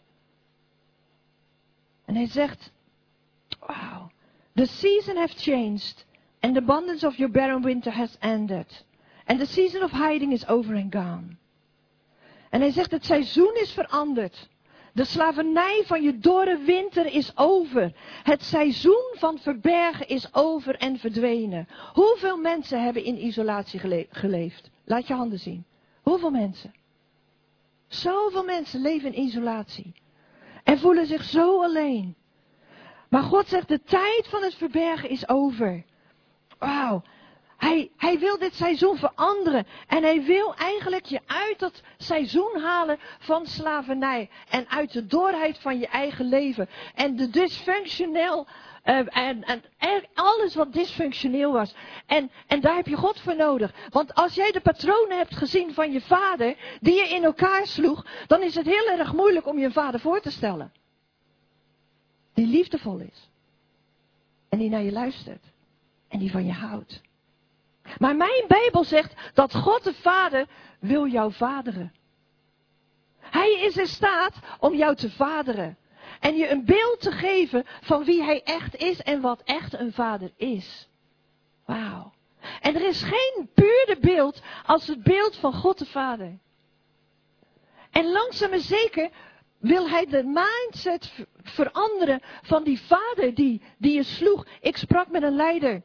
S1: En hij zegt, wauw. The season has changed. And the abundance of your barren winter has ended. And the season of hiding is over and gone. En hij zegt, het seizoen is veranderd. De slavernij van je dorre winter is over. Het seizoen van verbergen is over en verdwenen. Hoeveel mensen hebben in isolatie geleefd? Laat je handen zien. Hoeveel mensen? Zoveel mensen leven in isolatie. En voelen zich zo alleen. Maar God zegt, de tijd van het verbergen is over. Wauw. Hij wil dit seizoen veranderen. En hij wil eigenlijk je uit dat seizoen halen van slavernij. En uit de dorheid van je eigen leven. En de dysfunctioneel. En alles wat dysfunctioneel was. En daar heb je God voor nodig. Want als jij de patronen hebt gezien van je vader. Die je in elkaar sloeg. Dan is het heel erg moeilijk om je een vader voor te stellen. Die liefdevol is. En die naar je luistert. En die van je houdt. Maar mijn Bijbel zegt dat God de Vader wil jou vaderen. Hij is in staat om jou te vaderen. En je een beeld te geven van wie hij echt is en wat echt een vader is. Wauw. En er is geen puurder beeld als het beeld van God de Vader. En langzaam en zeker wil hij de mindset veranderen van die vader die je sloeg. Ik sprak met een leider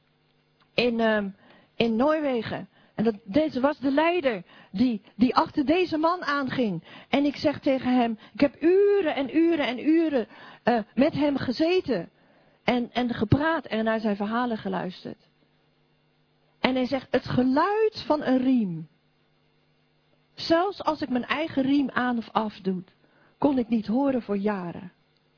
S1: in Noorwegen. En deze was de leider die achter deze man aanging. En ik zeg tegen hem, ik heb uren en uren en uren met hem gezeten. En gepraat en naar zijn verhalen geluisterd. En hij zegt, het geluid van een riem. Zelfs als ik mijn eigen riem aan of af doe, kon ik niet horen voor jaren.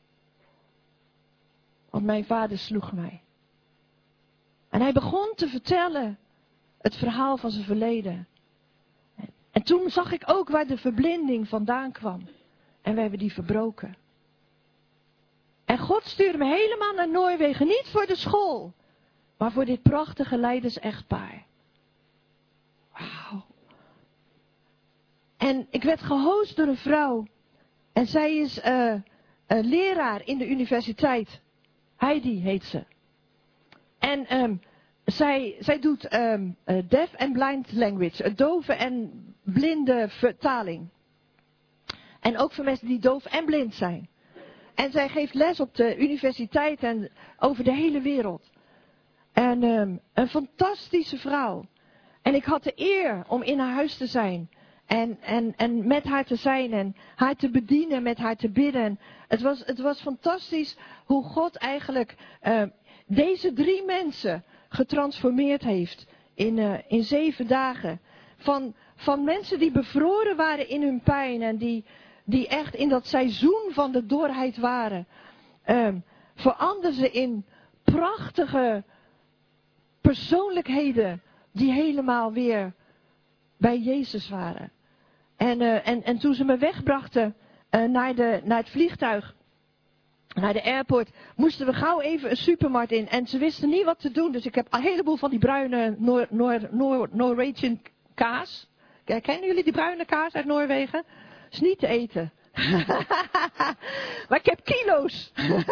S1: Want mijn vader sloeg mij. En hij begon te vertellen het verhaal van zijn verleden. En toen zag ik ook waar de verblinding vandaan kwam. En we hebben die verbroken. En God stuurde me helemaal naar Noorwegen. Niet voor de school. Maar voor dit prachtige leiders-echtpaar. Wauw. En ik werd gehost door een vrouw. En zij is leraar in de universiteit. Heidi heet ze. En zij doet deaf and blind language. Dove en blinde vertaling. En ook voor mensen die doof en blind zijn. En zij geeft les op de universiteit en over de hele wereld. En een fantastische vrouw. En ik had de eer om in haar huis te zijn. En met haar te zijn en haar te bedienen, met haar te bidden. Het was fantastisch hoe God eigenlijk deze 3 mensen getransformeerd heeft in 7 dagen. Van mensen die bevroren waren in hun pijn en die echt in dat seizoen van de dorheid waren. Veranderen ze in prachtige persoonlijkheden die helemaal weer bij Jezus waren. En toen ze me wegbrachten naar het vliegtuig, naar de airport, moesten we gauw even een supermarkt in. En ze wisten niet wat te doen. Dus ik heb een heleboel van die bruine Norwegian kaas. Kennen jullie die bruine kaas uit Noorwegen? Is niet te eten. Maar ik heb kilo's.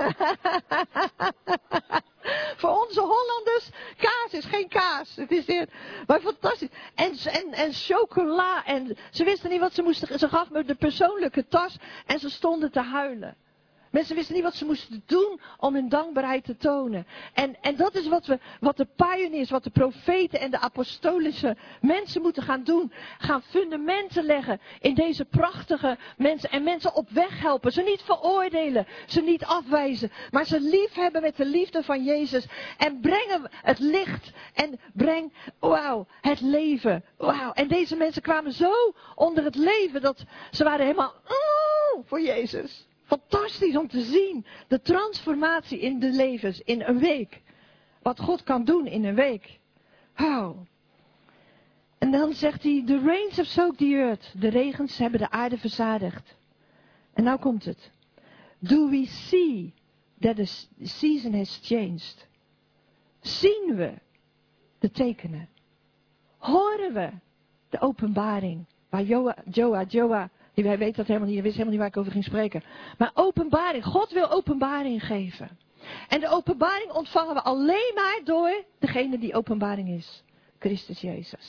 S1: Voor onze Hollanders, kaas is geen kaas. Het is maar fantastisch. En chocola. En ze wisten niet wat ze moesten. Ze gaf me de persoonlijke tas. En ze stonden te huilen. Mensen wisten niet wat ze moesten doen om hun dankbaarheid te tonen. En dat is wat de pioneers, wat de profeten en de apostolische mensen moeten gaan doen. Gaan fundamenten leggen in deze prachtige mensen. En mensen op weg helpen. Ze niet veroordelen. Ze niet afwijzen. Maar ze liefhebben met de liefde van Jezus. En brengen het licht. En breng, wauw, het leven. Wauw. En deze mensen kwamen zo onder het leven dat ze waren helemaal voor Jezus. Fantastisch om te zien. De transformatie in de levens in een week. Wat God kan doen in een week. Wow. En dan zegt hij, the rains have soaked the earth. De regens hebben de aarde verzadigd. En nou komt het. Do we see that the season has changed? Zien we de tekenen? Horen we de openbaring? Waar Joa, hij weet dat helemaal niet, hij wist helemaal niet waar ik over ging spreken. Maar openbaring, God wil openbaring geven. En de openbaring ontvangen we alleen maar door degene die openbaring is. Christus Jezus.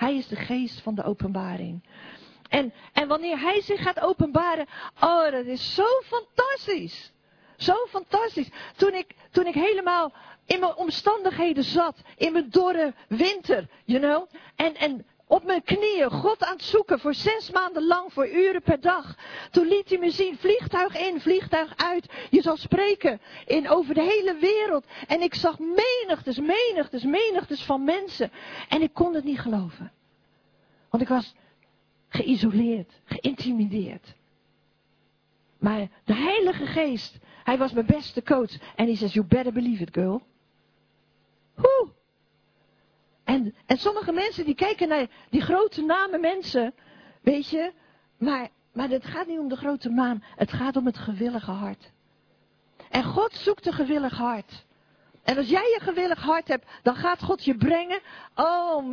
S1: Hij is de geest van de openbaring. En wanneer hij zich gaat openbaren, oh, dat is zo fantastisch. Zo fantastisch. Toen ik helemaal in mijn omstandigheden zat, in mijn dorre winter, en op mijn knieën God aan het zoeken voor 6 maanden lang, voor uren per dag. Toen liet hij me zien, vliegtuig in, vliegtuig uit. Je zal spreken over de hele wereld. En ik zag menigtes van mensen. En ik kon het niet geloven. Want ik was geïsoleerd, geïntimideerd. Maar de Heilige Geest, hij was mijn beste coach. En hij zegt, you better believe it, girl. Woe! En sommige mensen die kijken naar die grote namen mensen, weet je. Maar het gaat niet om de grote naam, het gaat om het gewillige hart. En God zoekt een gewillig hart. En als jij een gewillig hart hebt, dan gaat God je brengen. Oh,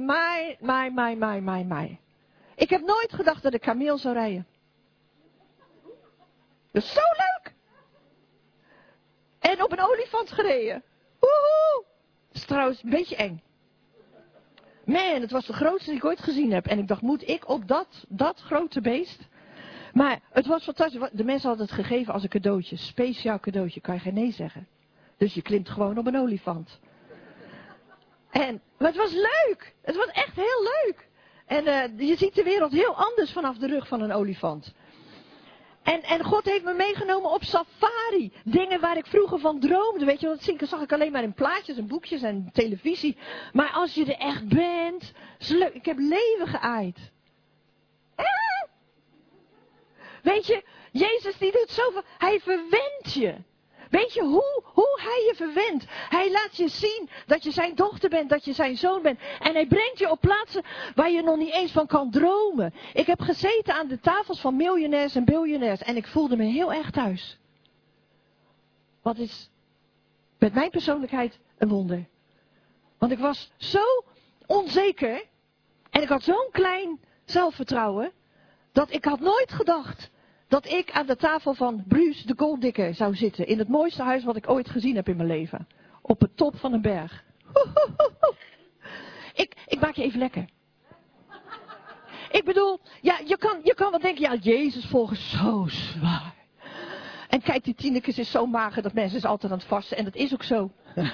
S1: my. Ik heb nooit gedacht dat ik kameel zou rijden. Dat is zo leuk. En op een olifant gereden. Woehoe. Dat is trouwens een beetje eng. Man, het was de grootste die ik ooit gezien heb. En ik dacht, moet ik op dat grote beest? Maar het was fantastisch. De mensen hadden het gegeven als een cadeautje. Speciaal cadeautje, kan je geen nee zeggen. Dus je klimt gewoon op een olifant. Maar het was leuk. Het was echt heel leuk. En je ziet de wereld heel anders vanaf de rug van een olifant. En God heeft me meegenomen op safari. Dingen waar ik vroeger van droomde. Weet je, dat zag ik alleen maar in plaatjes en boekjes en televisie. Maar als je er echt bent, is leuk. Ik heb leven geaaid. Weet je, Jezus die doet zoveel. Hij verwendt je. Weet je hoe hij je verwendt? Hij laat je zien dat je zijn dochter bent, dat je zijn zoon bent. En hij brengt je op plaatsen waar je nog niet eens van kan dromen. Ik heb gezeten aan de tafels van miljonairs en biljonairs en ik voelde me heel erg thuis. Wat is met mijn persoonlijkheid een wonder. Want ik was zo onzeker en ik had zo'n klein zelfvertrouwen dat ik had nooit gedacht dat ik aan de tafel van Bruce de Golddigger zou zitten. In het mooiste huis wat ik ooit gezien heb in mijn leven. Op het top van een berg. Ik maak je even lekker. Ik bedoel, ja, je kan wel denken, ja, Jezus volgen zo zwaar. En kijk, die Tineke is zo mager dat mensen is altijd aan het vasten. En dat is ook zo.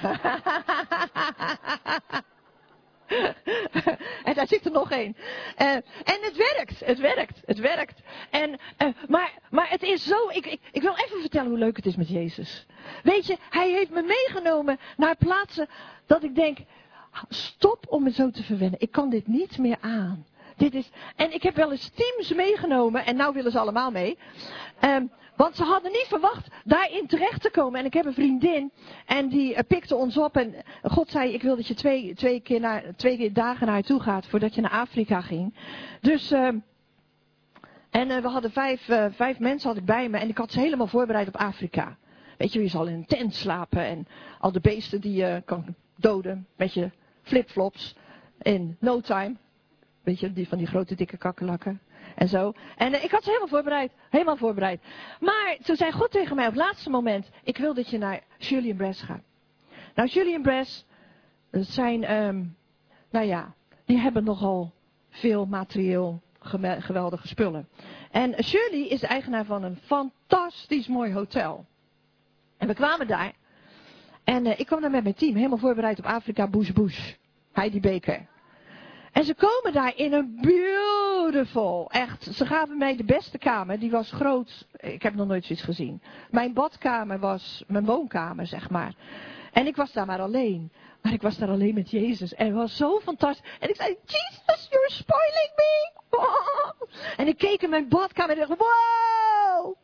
S1: En daar zit er nog één. En het werkt. Maar het is zo, ik wil even vertellen hoe leuk het is met Jezus. Weet je, hij heeft me meegenomen naar plaatsen dat ik denk, stop om me zo te verwennen. Ik kan dit niet meer aan. En ik heb wel eens teams meegenomen en nou willen ze allemaal mee. Want ze hadden niet verwacht daarin terecht te komen. En ik heb een vriendin en die pikte ons op. En God zei, ik wil dat je twee keer dagen naar haar toe gaat voordat je naar Afrika ging. Dus, we hadden vijf mensen had ik bij me en ik had ze helemaal voorbereid op Afrika. Weet je zal in een tent slapen en al de beesten die je kan doden met je flipflops in no time. Weet je, die van die grote dikke kakkerlakken. En zo. En ik had ze helemaal voorbereid. Maar toen zei God tegen mij op het laatste moment, ik wil dat je naar Shirley en Bress gaat. Nou, Shirley en Bress, dat zijn, die hebben nogal veel materieel geweldige spullen. En Shirley is de eigenaar van een fantastisch mooi hotel. En we kwamen daar. En ik kwam daar met mijn team, helemaal voorbereid op Afrika, Bush. Heidi Baker. En ze komen daar in een beautiful, echt, ze gaven mij de beste kamer, die was groot, ik heb nog nooit zoiets gezien. Mijn badkamer was mijn woonkamer, zeg maar. En ik was daar maar alleen. Maar ik was daar alleen met Jezus. En het was zo fantastisch. En ik zei, Jesus, you're spoiling me. Wow. En ik keek in mijn badkamer en dacht, wow.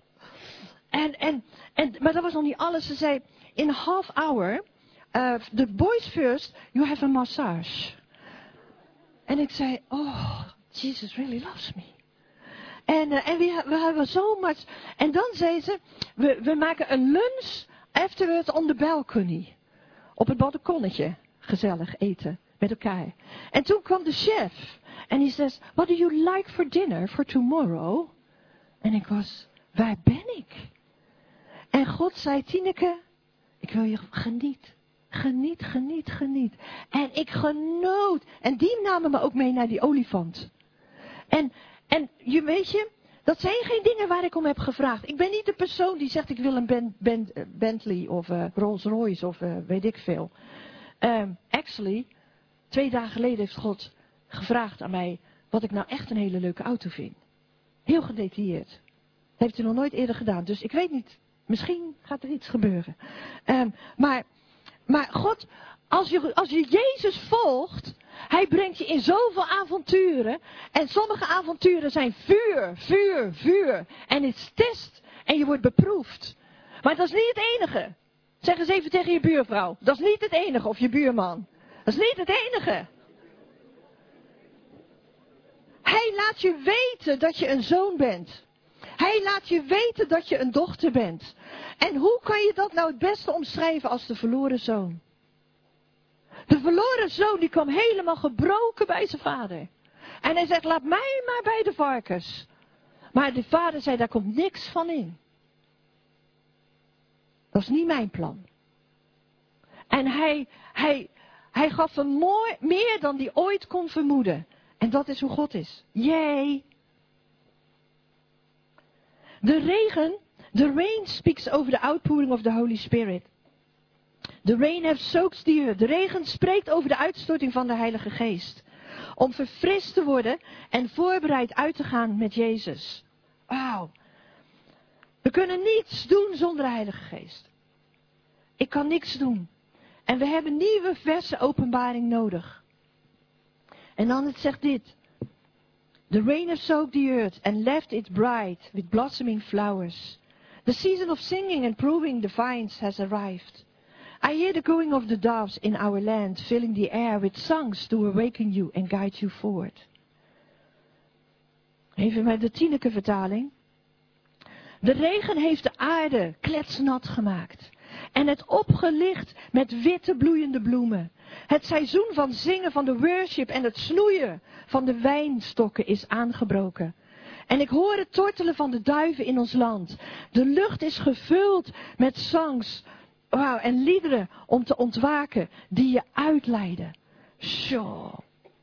S1: Maar dat was nog niet alles. Ze zei, in a half hour, the boys first, you have a massage. En ik zei, oh, Jesus really loves me. En we hebben zo much. En dan zei ze, we maken een lunch afterwards on the balcony. Op het balkonnetje. Gezellig eten met elkaar. En toen kwam de chef. En hij zei, what do you like for dinner for tomorrow? En ik was, waar ben ik? En God zei, Tineke, ik wil je geniet. geniet. En ik genoot. En die namen me ook mee naar die olifant. En je weet je, dat zijn geen dingen waar ik om heb gevraagd. Ik ben niet de persoon die zegt ik wil een Bentley of Rolls Royce of weet ik veel. Actually, 2 dagen geleden heeft God gevraagd aan mij wat ik nou echt een hele leuke auto vind. Heel gedetailleerd. Dat heeft hij nog nooit eerder gedaan. Dus ik weet niet, misschien gaat er iets gebeuren. Maar God, als je Jezus volgt, hij brengt je in zoveel avonturen. En sommige avonturen zijn vuur. En het is test en je wordt beproefd. Maar dat is niet het enige. Zeg eens even tegen je buurvrouw. Dat is niet het enige, of je buurman. Dat is niet het enige. Hij laat je weten dat je een zoon bent. Hij laat je weten dat je een dochter bent. En hoe kan je dat nou het beste omschrijven als de verloren zoon? De verloren zoon die kwam helemaal gebroken bij zijn vader. En hij zegt, laat mij maar bij de varkens. Maar de vader zei, daar komt niks van in. Dat is niet mijn plan. En hij gaf hem meer dan hij ooit kon vermoeden. En dat is hoe God is. Yay! The rain speaks over the outpouring of the Holy Spirit. The rain has soaked the earth. De regen spreekt over de uitstorting van de Heilige Geest. Om verfrist te worden en voorbereid uit te gaan met Jezus. Wauw. We kunnen niets doen zonder de Heilige Geest. Ik kan niks doen. En we hebben nieuwe verse openbaring nodig. En dan het zegt dit. The rain has soaked the earth and left it bright with blossoming flowers. The season of singing and proving the vines has arrived. I hear the going of the doves in our land, filling the air with songs to awaken you and guide you forward. Even met de Tineke vertaling. De regen heeft de aarde kletsnat gemaakt. En het opgelicht met witte bloeiende bloemen. Het seizoen van zingen van de worship en het snoeien van de wijnstokken is aangebroken. En ik hoor het tortelen van de duiven in ons land. De lucht is gevuld met songs en liederen om te ontwaken die je uitleiden. Zo.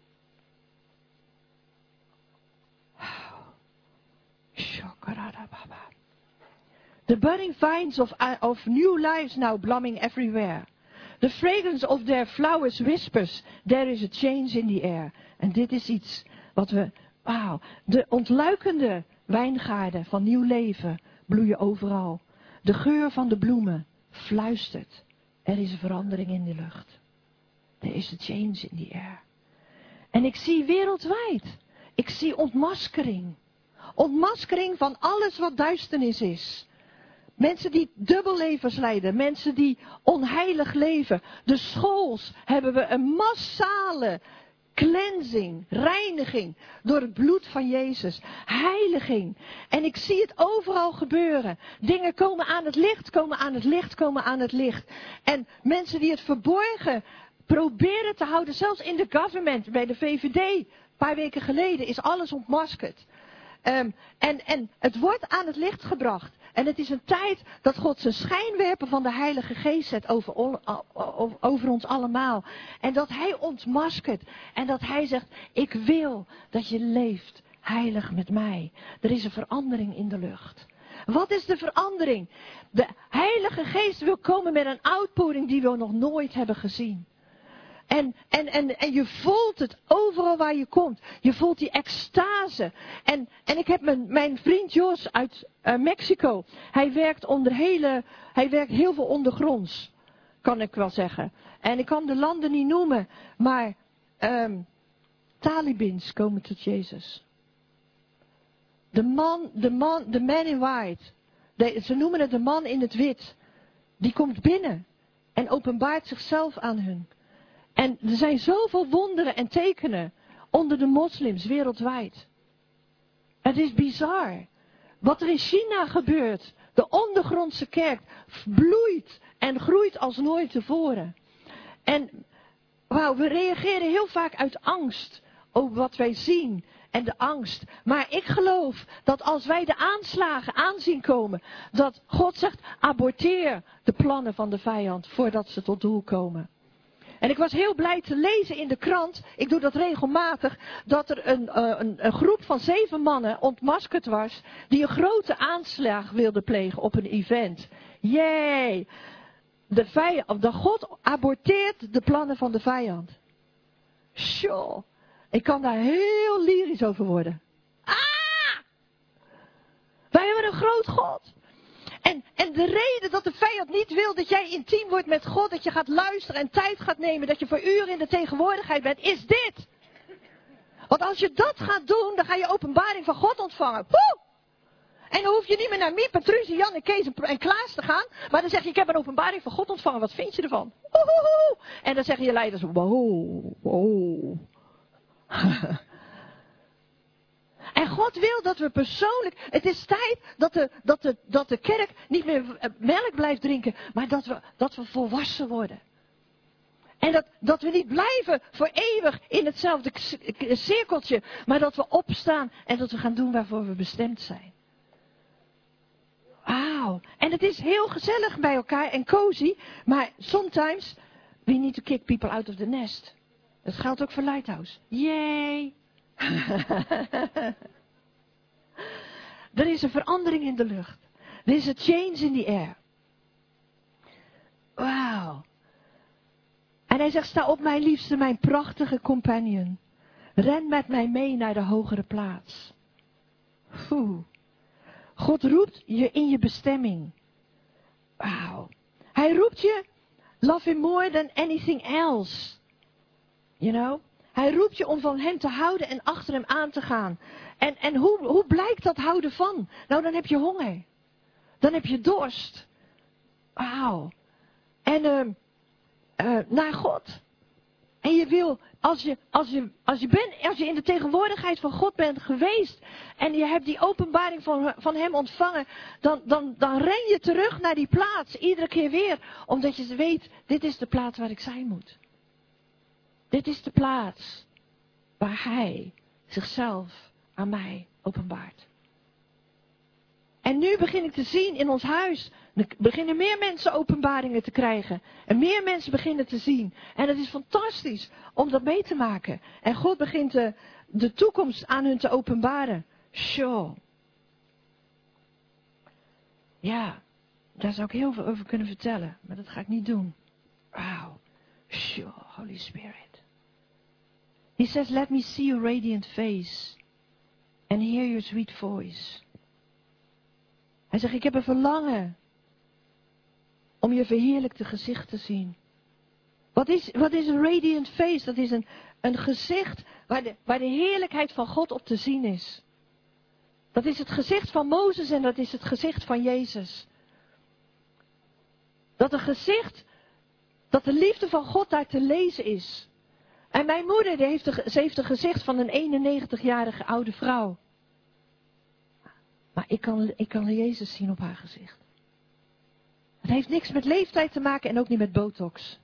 S1: The budding vines of new lives now blooming everywhere. The fragrance of their flowers whispers, there is a change in the air. En dit is iets wat de ontluikende wijngaarden van nieuw leven bloeien overal. De geur van de bloemen fluistert, er is een verandering in de lucht. There is a change in the air. En ik zie wereldwijd, ik zie ontmaskering. Ontmaskering van alles wat duisternis is. Mensen die dubbellevens leiden. Mensen die onheilig leven. De schools hebben we een massale cleansing, reiniging door het bloed van Jezus. Heiliging. En ik zie het overal gebeuren. Dingen komen aan het licht, komen aan het licht, komen aan het licht. En mensen die het verborgen proberen te houden. Zelfs in de government, bij de VVD, een paar weken geleden, is alles ontmaskerd. En het wordt aan het licht gebracht. En het is een tijd dat God zijn schijnwerper van de Heilige Geest zet over ons allemaal. En dat hij ontmaskert. En dat hij zegt, ik wil dat je leeft heilig met mij. Er is een verandering in de lucht. Wat is de verandering? De Heilige Geest wil komen met een outpouring die we nog nooit hebben gezien. En je voelt het overal waar je komt. Je voelt die extase. En ik heb mijn vriend Jos uit Mexico. Hij werkt heel veel ondergronds. Kan ik wel zeggen. En ik kan de landen niet noemen. Maar Talibins komen tot Jezus. The man in white. Ze noemen het de man in het wit. Die komt binnen. En openbaart zichzelf aan hun. En er zijn zoveel wonderen en tekenen onder de moslims wereldwijd. Het is bizar. Wat er in China gebeurt. De ondergrondse kerk bloeit en groeit als nooit tevoren. En we reageren heel vaak uit angst over wat wij zien en de angst. Maar ik geloof dat als wij de aanslagen aanzien komen, dat God zegt, aborteer de plannen van de vijand voordat ze tot doel komen. En ik was heel blij te lezen in de krant, ik doe dat regelmatig, dat er een groep van 7 mannen ontmaskerd was, die een grote aanslag wilden plegen op een event. Jee! De God aborteert de plannen van de vijand. Sjoe, ik kan daar heel lyrisch over worden. Ah! Wij hebben een groot God. En de reden dat de vijand niet wil dat jij intiem wordt met God, dat je gaat luisteren en tijd gaat nemen, dat je voor uren in de tegenwoordigheid bent, is dit. Want als je dat gaat doen, dan ga je openbaring van God ontvangen. Woe! En dan hoef je niet meer naar Miep en Truus en Jan en Kees en Klaas te gaan. Maar dan zeg je, ik heb een openbaring van God ontvangen. Wat vind je ervan? Oehoehoe. En dan zeggen je leiders, wow, wow. En God wil dat we persoonlijk, het is tijd dat de kerk niet meer melk blijft drinken. Maar dat we volwassen worden. En dat we niet blijven voor eeuwig in hetzelfde cirkeltje. Maar dat we opstaan en dat we gaan doen waarvoor we bestemd zijn. Wauw. En het is heel gezellig bij elkaar en cozy. Maar sometimes we need to kick people out of the nest. Dat geldt ook voor Lighthouse. Yay. Er is een verandering in de lucht. Er is een change in the air. Wauw. En hij zegt, sta op mijn liefste, mijn prachtige companion. Ren met mij mee naar de hogere plaats. Oeh. God roept je in je bestemming. Wauw. Hij roept je, love him more than anything else. You know? Hij roept je om van hem te houden en achter hem aan te gaan. En hoe blijkt dat houden van? Nou, dan heb je honger. Dan heb je dorst. Wauw. En naar God. En je wil, als je in de tegenwoordigheid van God bent geweest en je hebt die openbaring van hem ontvangen, dan ren je terug naar die plaats, iedere keer weer, omdat je weet, dit is de plaats waar ik zijn moet. Dit is de plaats waar hij zichzelf aan mij openbaart. En nu begin ik te zien in ons huis, beginnen meer mensen openbaringen te krijgen. En meer mensen beginnen te zien. En het is fantastisch om dat mee te maken. En God begint de toekomst aan hun te openbaren. Sure. Ja, daar zou ik heel veel over kunnen vertellen. Maar dat ga ik niet doen. Wauw. Sure, Holy Spirit. He says, let me see your radiant face. And hear your sweet voice. Hij zegt, ik heb een verlangen om je verheerlijkte gezicht te zien. Wat is een radiant face? Dat is een gezicht waar de heerlijkheid van God op te zien is. Dat is het gezicht van Mozes en dat is het gezicht van Jezus. Dat de liefde van God daar te lezen is. En mijn moeder ze heeft een gezicht van een 91-jarige oude vrouw. Maar ik kan Jezus zien op haar gezicht. Het heeft niks met leeftijd te maken en ook niet met botox.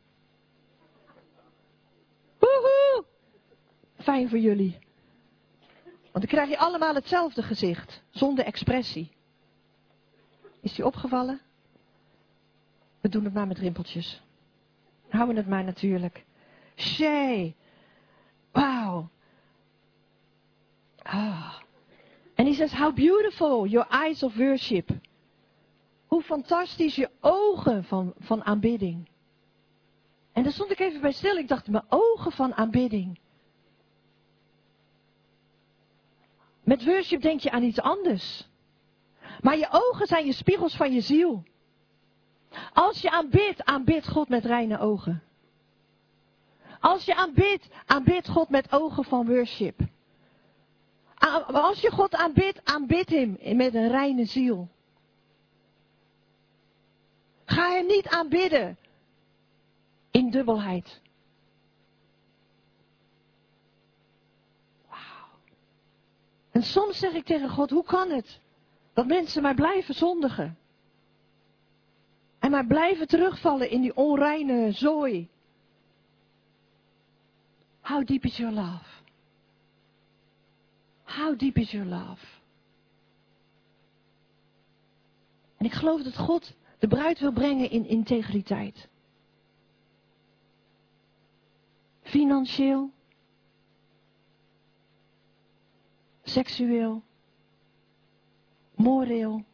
S1: Woehoe! Fijn voor jullie. Want dan krijg je allemaal hetzelfde gezicht. Zonder expressie. Is die opgevallen? We doen het maar met rimpeltjes. Houden het maar natuurlijk. Shay. Wauw. Ah. En hij zegt, how beautiful your eyes of worship. Hoe fantastisch je ogen van aanbidding. En daar stond ik even bij stil. Ik dacht, mijn ogen van aanbidding. Met worship denk je aan iets anders. Maar je ogen zijn je spiegels van je ziel. Als je aanbidt, aanbid God met reine ogen. Als je aanbidt, aanbid God met ogen van worship. Als je God aanbidt, aanbid hem met een reine ziel. Ga hem niet aanbidden in dubbelheid. Wauw. En soms zeg ik tegen God, hoe kan het dat mensen maar blijven zondigen? En maar blijven terugvallen in die onreine zooi. How deep is your love? How deep is your love? En ik geloof dat God de bruid wil brengen in integriteit. Financieel. Seksueel. Moreel.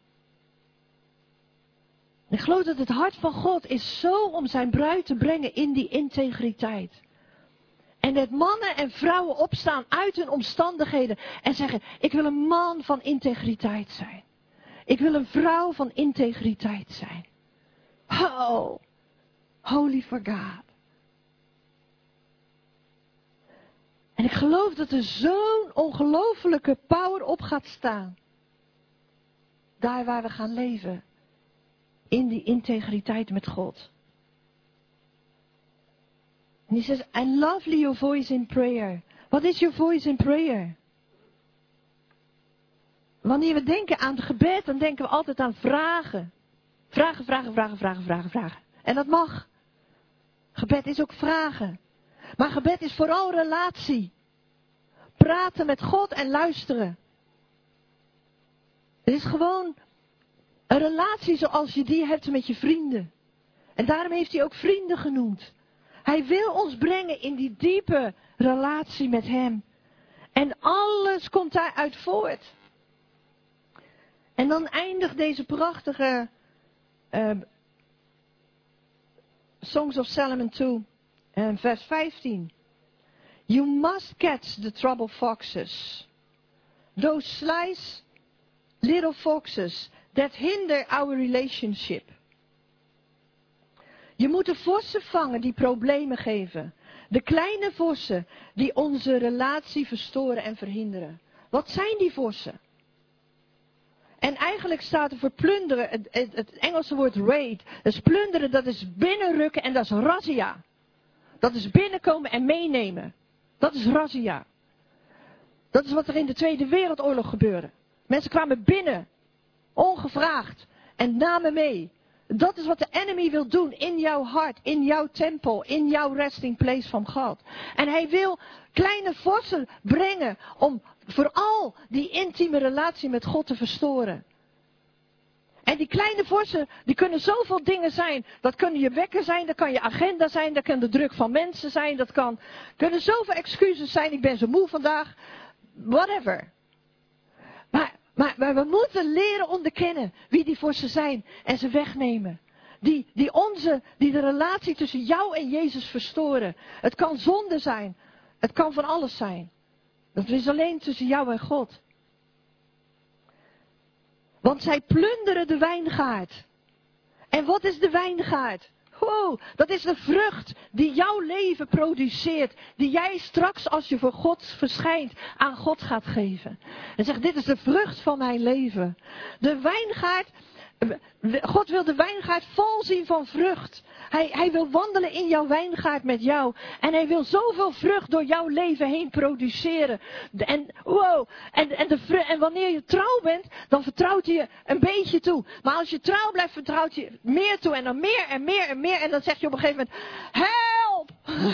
S1: En ik geloof dat het hart van God is zo om zijn bruid te brengen in die integriteit. En dat mannen en vrouwen opstaan uit hun omstandigheden en zeggen, ik wil een man van integriteit zijn. Ik wil een vrouw van integriteit zijn. Oh, holy for God. En ik geloof dat er zo'n ongelofelijke power op gaat staan. Daar waar we gaan leven. In die integriteit met God. En hij zegt, I love your voice in prayer. Wat is your voice in prayer? Wanneer we denken aan het gebed, dan denken we altijd aan vragen. Vragen. En dat mag. Gebed is ook vragen. Maar gebed is vooral relatie. Praten met God en luisteren. Het is gewoon een relatie zoals je die hebt met je vrienden. En daarom heeft hij ook vrienden genoemd. Hij wil ons brengen in die diepe relatie met hem. En alles komt daaruit voort. En dan eindigt deze prachtige Songs of Solomon 2, vers 15. You must catch the trouble foxes. Those sly little foxes that hinder our relationship. Je moet de vossen vangen die problemen geven. De kleine vossen die onze relatie verstoren en verhinderen. Wat zijn die vossen? En eigenlijk staat er voor plunderen, het Engelse woord raid. Dus plunderen, dat is binnenrukken en dat is razzia. Dat is binnenkomen en meenemen. Dat is razzia. Dat is wat er in de Tweede Wereldoorlog gebeurde. Mensen kwamen binnen, ongevraagd, en namen mee. Dat is wat de enemy wil doen in jouw hart, in jouw tempel, in jouw resting place van God. En hij wil kleine vossen brengen om vooral die intieme relatie met God te verstoren. En die kleine vossen, die kunnen zoveel dingen zijn. Dat kunnen je wekker zijn, dat kan je agenda zijn, dat kan de druk van mensen zijn. Dat kunnen zoveel excuses zijn, ik ben zo moe vandaag. Whatever. Maar we moeten leren onderkennen wie die vossen zijn en ze wegnemen. Die de relatie tussen jou en Jezus verstoren. Het kan zonde zijn. Het kan van alles zijn. Dat is alleen tussen jou en God. Want zij plunderen de wijngaard. En wat is de wijngaard? Wow, dat is de vrucht die jouw leven produceert. Die jij straks als je voor God verschijnt aan God gaat geven. En zegt, dit is de vrucht van mijn leven. De wijngaard, God wil de wijngaard vol zien van vrucht. Hij wil wandelen in jouw wijngaard met jou. En hij wil zoveel vrucht door jouw leven heen produceren. En wanneer je trouw bent, dan vertrouwt hij je een beetje toe. Maar als je trouw blijft, vertrouwt hij je meer toe. En dan meer en meer en meer. En dan zeg je op een gegeven moment, help!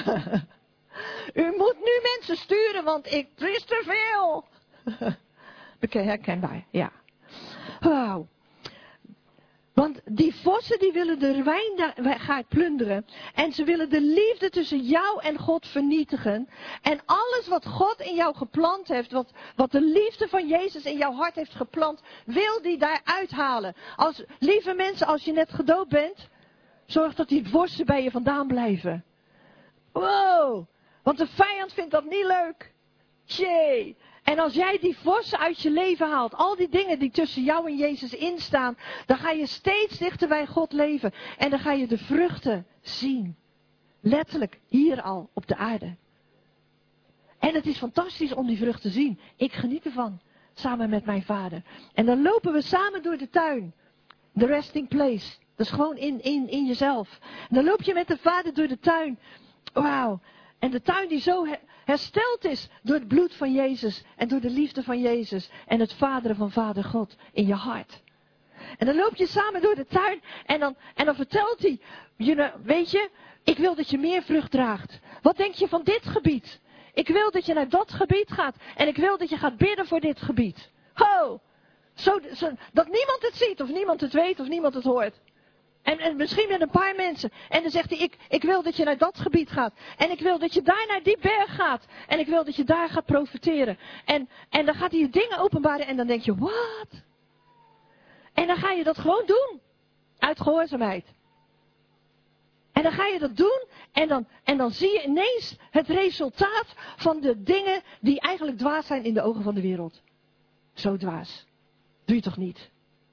S1: U moet nu mensen sturen, want er is te veel. Herkenbaar, ja. Wauw. Want die vossen die willen de wijngaard plunderen. En ze willen de liefde tussen jou en God vernietigen. En alles wat God in jou geplant heeft. Wat de liefde van Jezus in jouw hart heeft geplant. Wil die daar uithalen. Lieve mensen, als je net gedoopt bent. Zorg dat die vossen bij je vandaan blijven. Wow. Want de vijand vindt dat niet leuk. Jee. En als jij die vossen uit je leven haalt, al die dingen die tussen jou en Jezus instaan, dan ga je steeds dichter bij God leven. En dan ga je de vruchten zien. Letterlijk, hier al op de aarde. En het is fantastisch om die vruchten te zien. Ik geniet ervan, samen met mijn vader. En dan lopen we samen door de tuin. The resting place. Dat is gewoon in jezelf. En dan loop je met de vader door de tuin. Wauw. En de tuin die zo hersteld is door het bloed van Jezus. En door de liefde van Jezus. En het vaderen van Vader God in je hart. En dan loop je samen door de tuin. En dan vertelt hij. Weet je, ik wil dat je meer vrucht draagt. Wat denk je van dit gebied? Ik wil dat je naar dat gebied gaat. En ik wil dat je gaat bidden voor dit gebied. Ho! Dat niemand het ziet, of niemand het weet, of niemand het hoort. En misschien met een paar mensen. En dan zegt hij, ik wil dat je naar dat gebied gaat. En ik wil dat je daar naar die berg gaat. En ik wil dat je daar gaat profiteren. En dan gaat hij je dingen openbaren en dan denk je, wat? En dan ga je dat gewoon doen. Uit gehoorzaamheid. En dan ga je dat doen en dan zie je ineens het resultaat van de dingen die eigenlijk dwaas zijn in de ogen van de wereld. Zo dwaas. Doe je toch niet?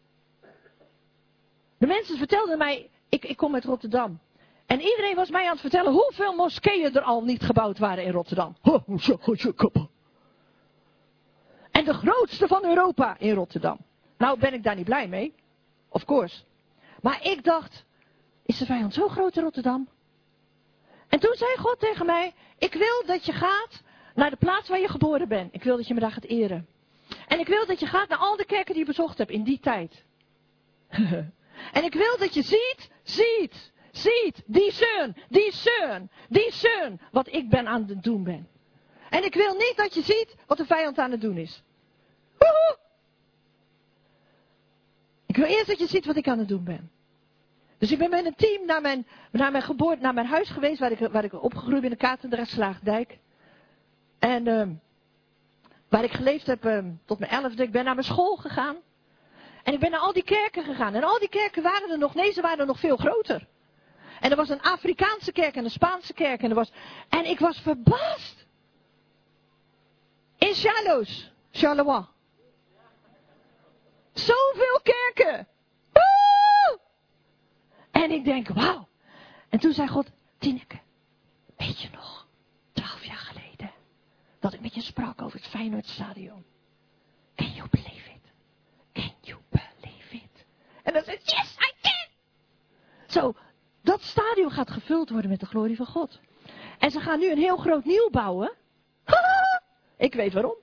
S1: De mensen vertelden mij, ik kom uit Rotterdam. En iedereen was mij aan het vertellen hoeveel moskeeën er al niet gebouwd waren in Rotterdam. En de grootste van Europa in Rotterdam. Nou ben ik daar niet blij mee. Of course. Maar ik dacht, is de vijand zo groot in Rotterdam? En toen zei God tegen mij, ik wil dat je gaat naar de plaats waar je geboren bent. Ik wil dat je me daar gaat eren. En ik wil dat je gaat naar al de kerken die je bezocht hebt in die tijd. En ik wil dat je ziet, die zoon, wat ik ben aan het doen ben. En ik wil niet dat je ziet wat de vijand aan het doen is. Woehoe! Ik wil eerst dat je ziet wat ik aan het doen ben. Dus ik ben met een team naar mijn huis geweest, waar ik opgegroeid ben in de Katendrechtslaagdijk. En waar ik geleefd heb tot mijn 11e. Ik ben naar mijn school gegaan. En ik ben naar al die kerken gegaan. En al die kerken waren er nog, ze waren er nog veel groter. En er was een Afrikaanse kerk en een Spaanse kerk. En ik was verbaasd. In Charleroi. Zoveel kerken. Woe! En ik denk, wauw. En toen zei God, Tineke, weet je nog, 12 jaar geleden, dat ik met je sprak over het Feyenoordstadion. Can you believe it? Can you believe it? En dan zei ik, yes, I can! Zo, dat stadion gaat gevuld worden met de glorie van God. En ze gaan nu een heel groot nieuw bouwen. Ik weet waarom.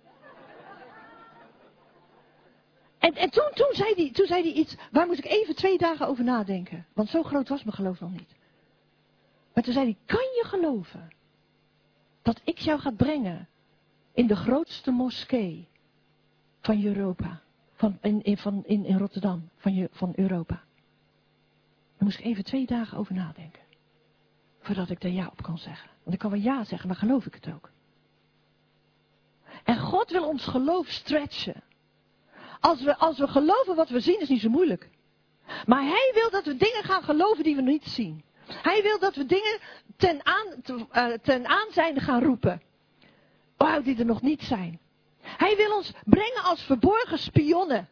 S1: En toen zei hij iets, waar moest ik even 2 dagen over nadenken. Want zo groot was mijn geloof nog niet. Maar toen zei hij, kan je geloven dat ik jou ga brengen in de grootste moskee van Europa. In Rotterdam, van Europa. Daar moest ik even 2 dagen over nadenken. Voordat ik daar ja op kan zeggen. Want ik kan wel ja zeggen, maar geloof ik het ook. En God wil ons geloof stretchen. Als we geloven wat we zien, is niet zo moeilijk. Maar hij wil dat we dingen gaan geloven die we niet zien. Hij wil dat we dingen ten aanzijnde gaan roepen. Wauw, die er nog niet zijn. Hij wil ons brengen als verborgen spionnen.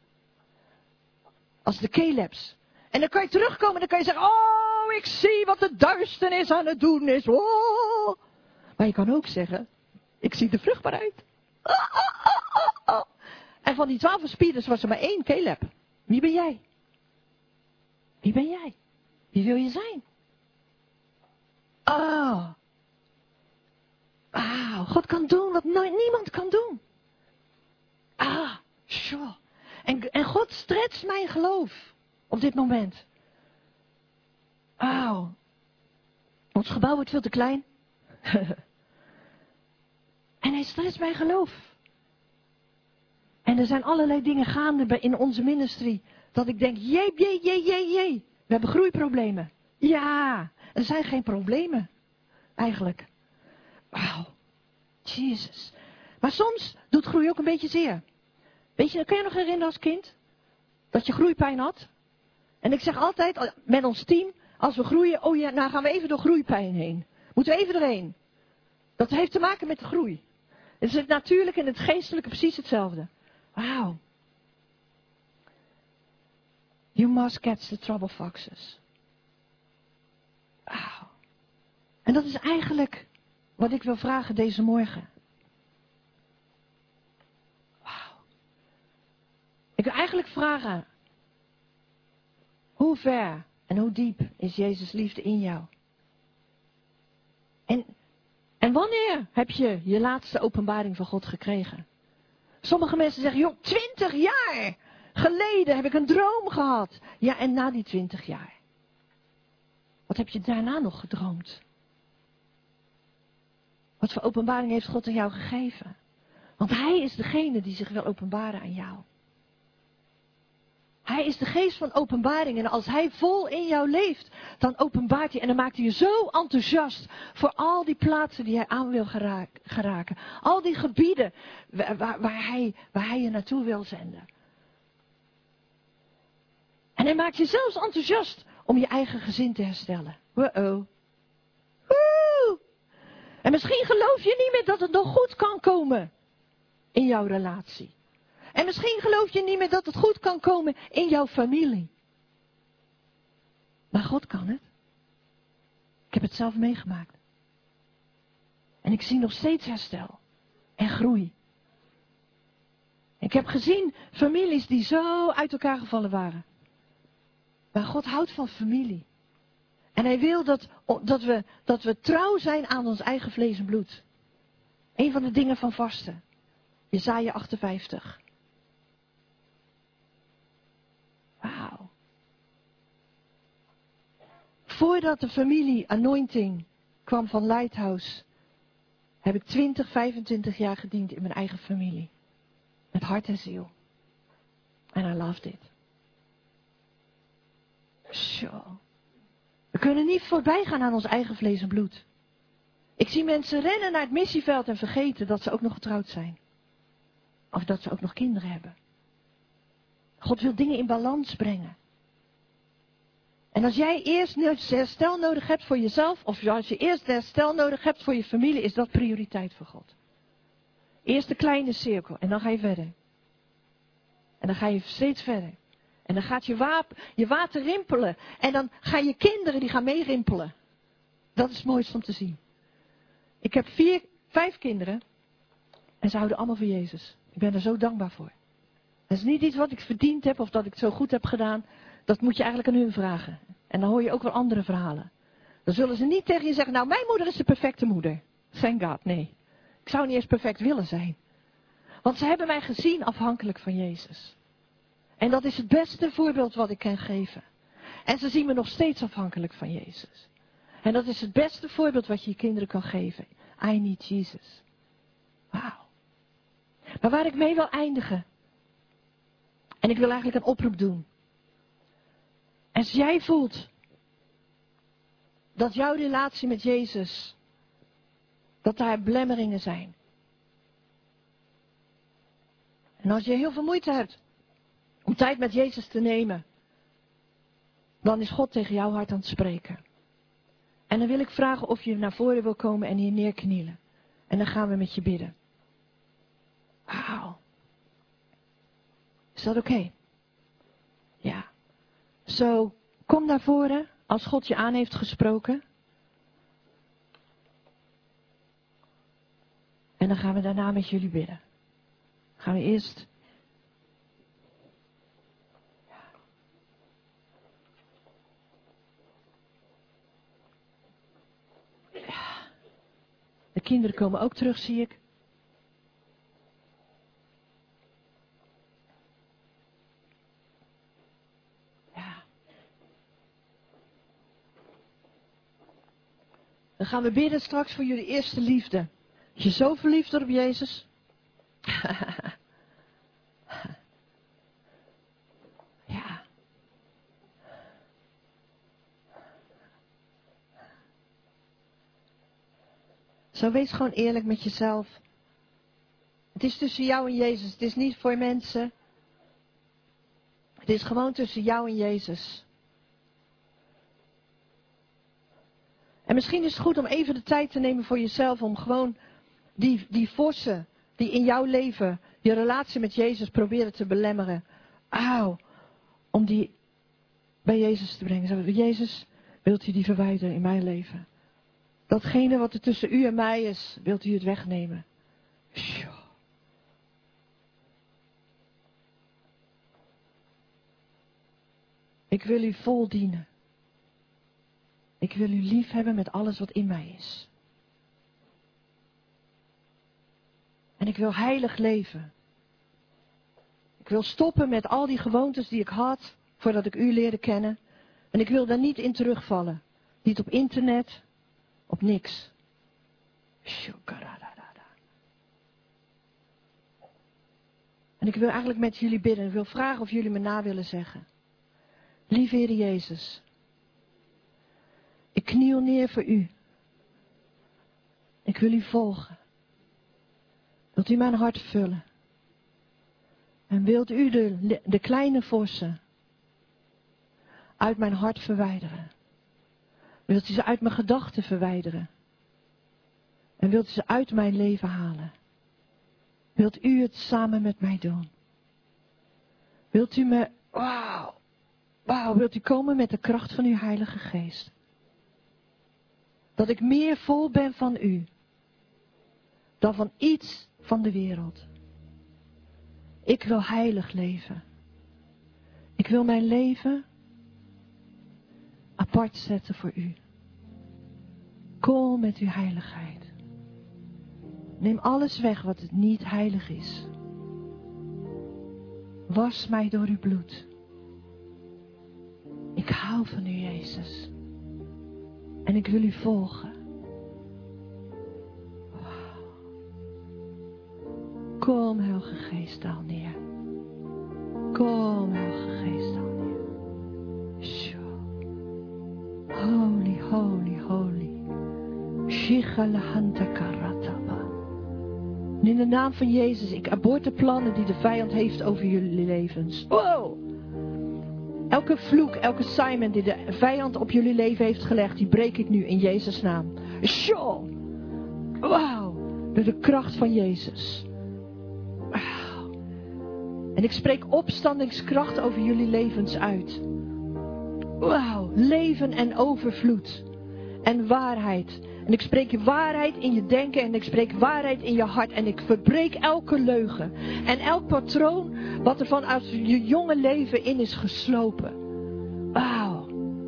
S1: Als de Calebs. En dan kan je terugkomen en dan kan je zeggen, oh, ik zie wat de duisternis aan het doen is. Oh. Maar je kan ook zeggen, ik zie de vruchtbaarheid. Oh. En van die 12 spieders was er maar 1 Caleb. Wie ben jij? Wie ben jij? Wie wil je zijn? Oh. Wauw, God kan doen wat niemand kan doen. Sure. En God stretcht mijn geloof op dit moment. Wauw. Ons gebouw wordt veel te klein. En hij stretcht mijn geloof. En er zijn allerlei dingen gaande in onze ministry. Dat ik denk, jee. We hebben groeiproblemen. Ja, er zijn geen problemen. Eigenlijk. Wauw. Jezus. Maar soms doet groei ook een beetje zeer. Weet je, kun je nog herinneren als kind? Dat je groeipijn had? En ik zeg altijd met ons team, als we groeien, oh ja, nou gaan we even door groeipijn heen. Moeten we even doorheen. Dat heeft te maken met de groei. Het is het natuurlijke en het geestelijke precies hetzelfde. Wauw. You must catch the trouble foxes. Wauw. En dat is eigenlijk wat ik wil vragen deze morgen. Wauw. Ik wil eigenlijk vragen. Hoe ver en hoe diep is Jezus' liefde in jou? En wanneer heb je je laatste openbaring van God gekregen? Sommige mensen zeggen, joh, 20 jaar geleden heb ik een droom gehad. Ja, en na die 20 jaar. Wat heb je daarna nog gedroomd? Wat voor openbaring heeft God aan jou gegeven? Want Hij is degene die zich wil openbaren aan jou. Hij is de geest van openbaring. En als Hij vol in jou leeft, dan openbaart Hij. En dan maakt Hij je zo enthousiast voor al die plaatsen die Hij aan wil geraken. Al die gebieden waar hij je naartoe wil zenden. En Hij maakt je zelfs enthousiast om je eigen gezin te herstellen. Woe! En misschien geloof je niet meer dat het nog goed kan komen in jouw relatie. En misschien geloof je niet meer dat het goed kan komen in jouw familie. Maar God kan het. Ik heb het zelf meegemaakt. En ik zie nog steeds herstel en groei. Ik heb gezien families die zo uit elkaar gevallen waren. Maar God houdt van familie. En Hij wil dat we trouw zijn aan ons eigen vlees en bloed. Een van de dingen van vasten. Jesaja 58. Wauw. Voordat de familie Anointing kwam van Lighthouse, heb ik 25 jaar gediend in mijn eigen familie. Met hart en ziel. En I loved it. Zo. We kunnen niet voorbij gaan aan ons eigen vlees en bloed. Ik zie mensen rennen naar het missieveld en vergeten dat ze ook nog getrouwd zijn. Of dat ze ook nog kinderen hebben. God wil dingen in balans brengen. En als jij eerst herstel nodig hebt voor jezelf, of als je eerst herstel nodig hebt voor je familie, is dat prioriteit voor God. Eerst de kleine cirkel en dan ga je verder. En dan ga je steeds verder. En dan gaat je water rimpelen. En dan gaan je kinderen die gaan meerimpelen. Dat is het mooiste om te zien. Ik heb 5 kinderen. En ze houden allemaal van Jezus. Ik ben er zo dankbaar voor. Dat is niet iets wat ik verdiend heb of dat ik het zo goed heb gedaan. Dat moet je eigenlijk aan hun vragen. En dan hoor je ook wel andere verhalen. Dan zullen ze niet tegen je zeggen, nou mijn moeder is de perfecte moeder. Thank God, nee. Ik zou niet eens perfect willen zijn. Want ze hebben mij gezien afhankelijk van Jezus. En dat is het beste voorbeeld wat ik kan geven. En ze zien me nog steeds afhankelijk van Jezus. En dat is het beste voorbeeld wat je je kinderen kan geven. I need Jesus. Wauw. Maar waar ik mee wil eindigen. En ik wil eigenlijk een oproep doen. Als jij voelt dat jouw relatie met Jezus, dat daar belemmeringen zijn. En als je heel veel moeite hebt om tijd met Jezus te nemen, dan is God tegen jouw hart aan het spreken. En dan wil ik vragen of je naar voren wil komen en hier neerknielen. En dan gaan we met je bidden. Wauw. Is dat oké? Ja. Zo, kom naar voren als God je aan heeft gesproken. En dan gaan we daarna met jullie bidden. Gaan we eerst. Ja. De kinderen komen ook terug, zie ik. Ja. Dan gaan we bidden straks voor jullie eerste liefde. Is je zo verliefd op Jezus? Ja. Zo wees gewoon eerlijk met jezelf. Het is tussen jou en Jezus. Het is niet voor mensen. Het is gewoon tussen jou en Jezus. En misschien is het goed om even de tijd te nemen voor jezelf. Om gewoon die vossen die in jouw leven je relatie met Jezus proberen te belemmeren. Om die bij Jezus te brengen. Zeggen, Jezus, wilt u die verwijderen in mijn leven? Datgene wat er tussen u en mij is, wilt u het wegnemen? Ik wil u vol dienen. Ik wil u lief hebben met alles wat in mij is. En ik wil heilig leven. Ik wil stoppen met al die gewoontes die ik had voordat ik u leerde kennen. En ik wil daar niet in terugvallen. Niet op internet, op niks. En ik wil eigenlijk met jullie bidden. Ik wil vragen of jullie me na willen zeggen. Lieve Heer Jezus. Ik kniel neer voor u. Ik wil u volgen. Wilt u mijn hart vullen? En wilt u de kleine vossen uit mijn hart verwijderen? Wilt u ze uit mijn gedachten verwijderen? En wilt u ze uit mijn leven halen? Wilt u het samen met mij doen? Wilt u me, wilt u komen met de kracht van uw Heilige Geest? Dat ik meer vol ben van u dan van iets van de wereld. Ik wil heilig leven. Ik wil mijn leven apart zetten voor u. Kom met uw heiligheid. Neem alles weg wat het niet heilig is. Was mij door uw bloed. Ik hou van u, Jezus. En ik wil u volgen. Kom, Heilige Geest, daal neer. Kom, Heilige Geest, daal neer. Holy, holy, holy. Shichalahanta karataba. En in de naam van Jezus, ik abort de plannen die de vijand heeft over jullie levens. Wow! Elke vloek, elke assignment die de vijand op jullie leven heeft gelegd, die breek ik nu in Jezus' naam. Sho! Wauw! Door de kracht van Jezus. Wauw! En ik spreek opstandingskracht over jullie levens uit. Wauw! Leven en overvloed. En waarheid. En ik spreek waarheid in je denken en ik spreek waarheid in je hart. En ik verbreek elke leugen. En elk patroon wat er vanuit je jonge leven in is geslopen. Wauw.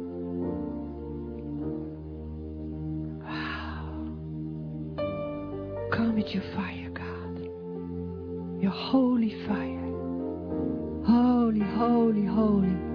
S1: Wauw. Come with your fire, God. Your holy fire. Holy, holy, holy.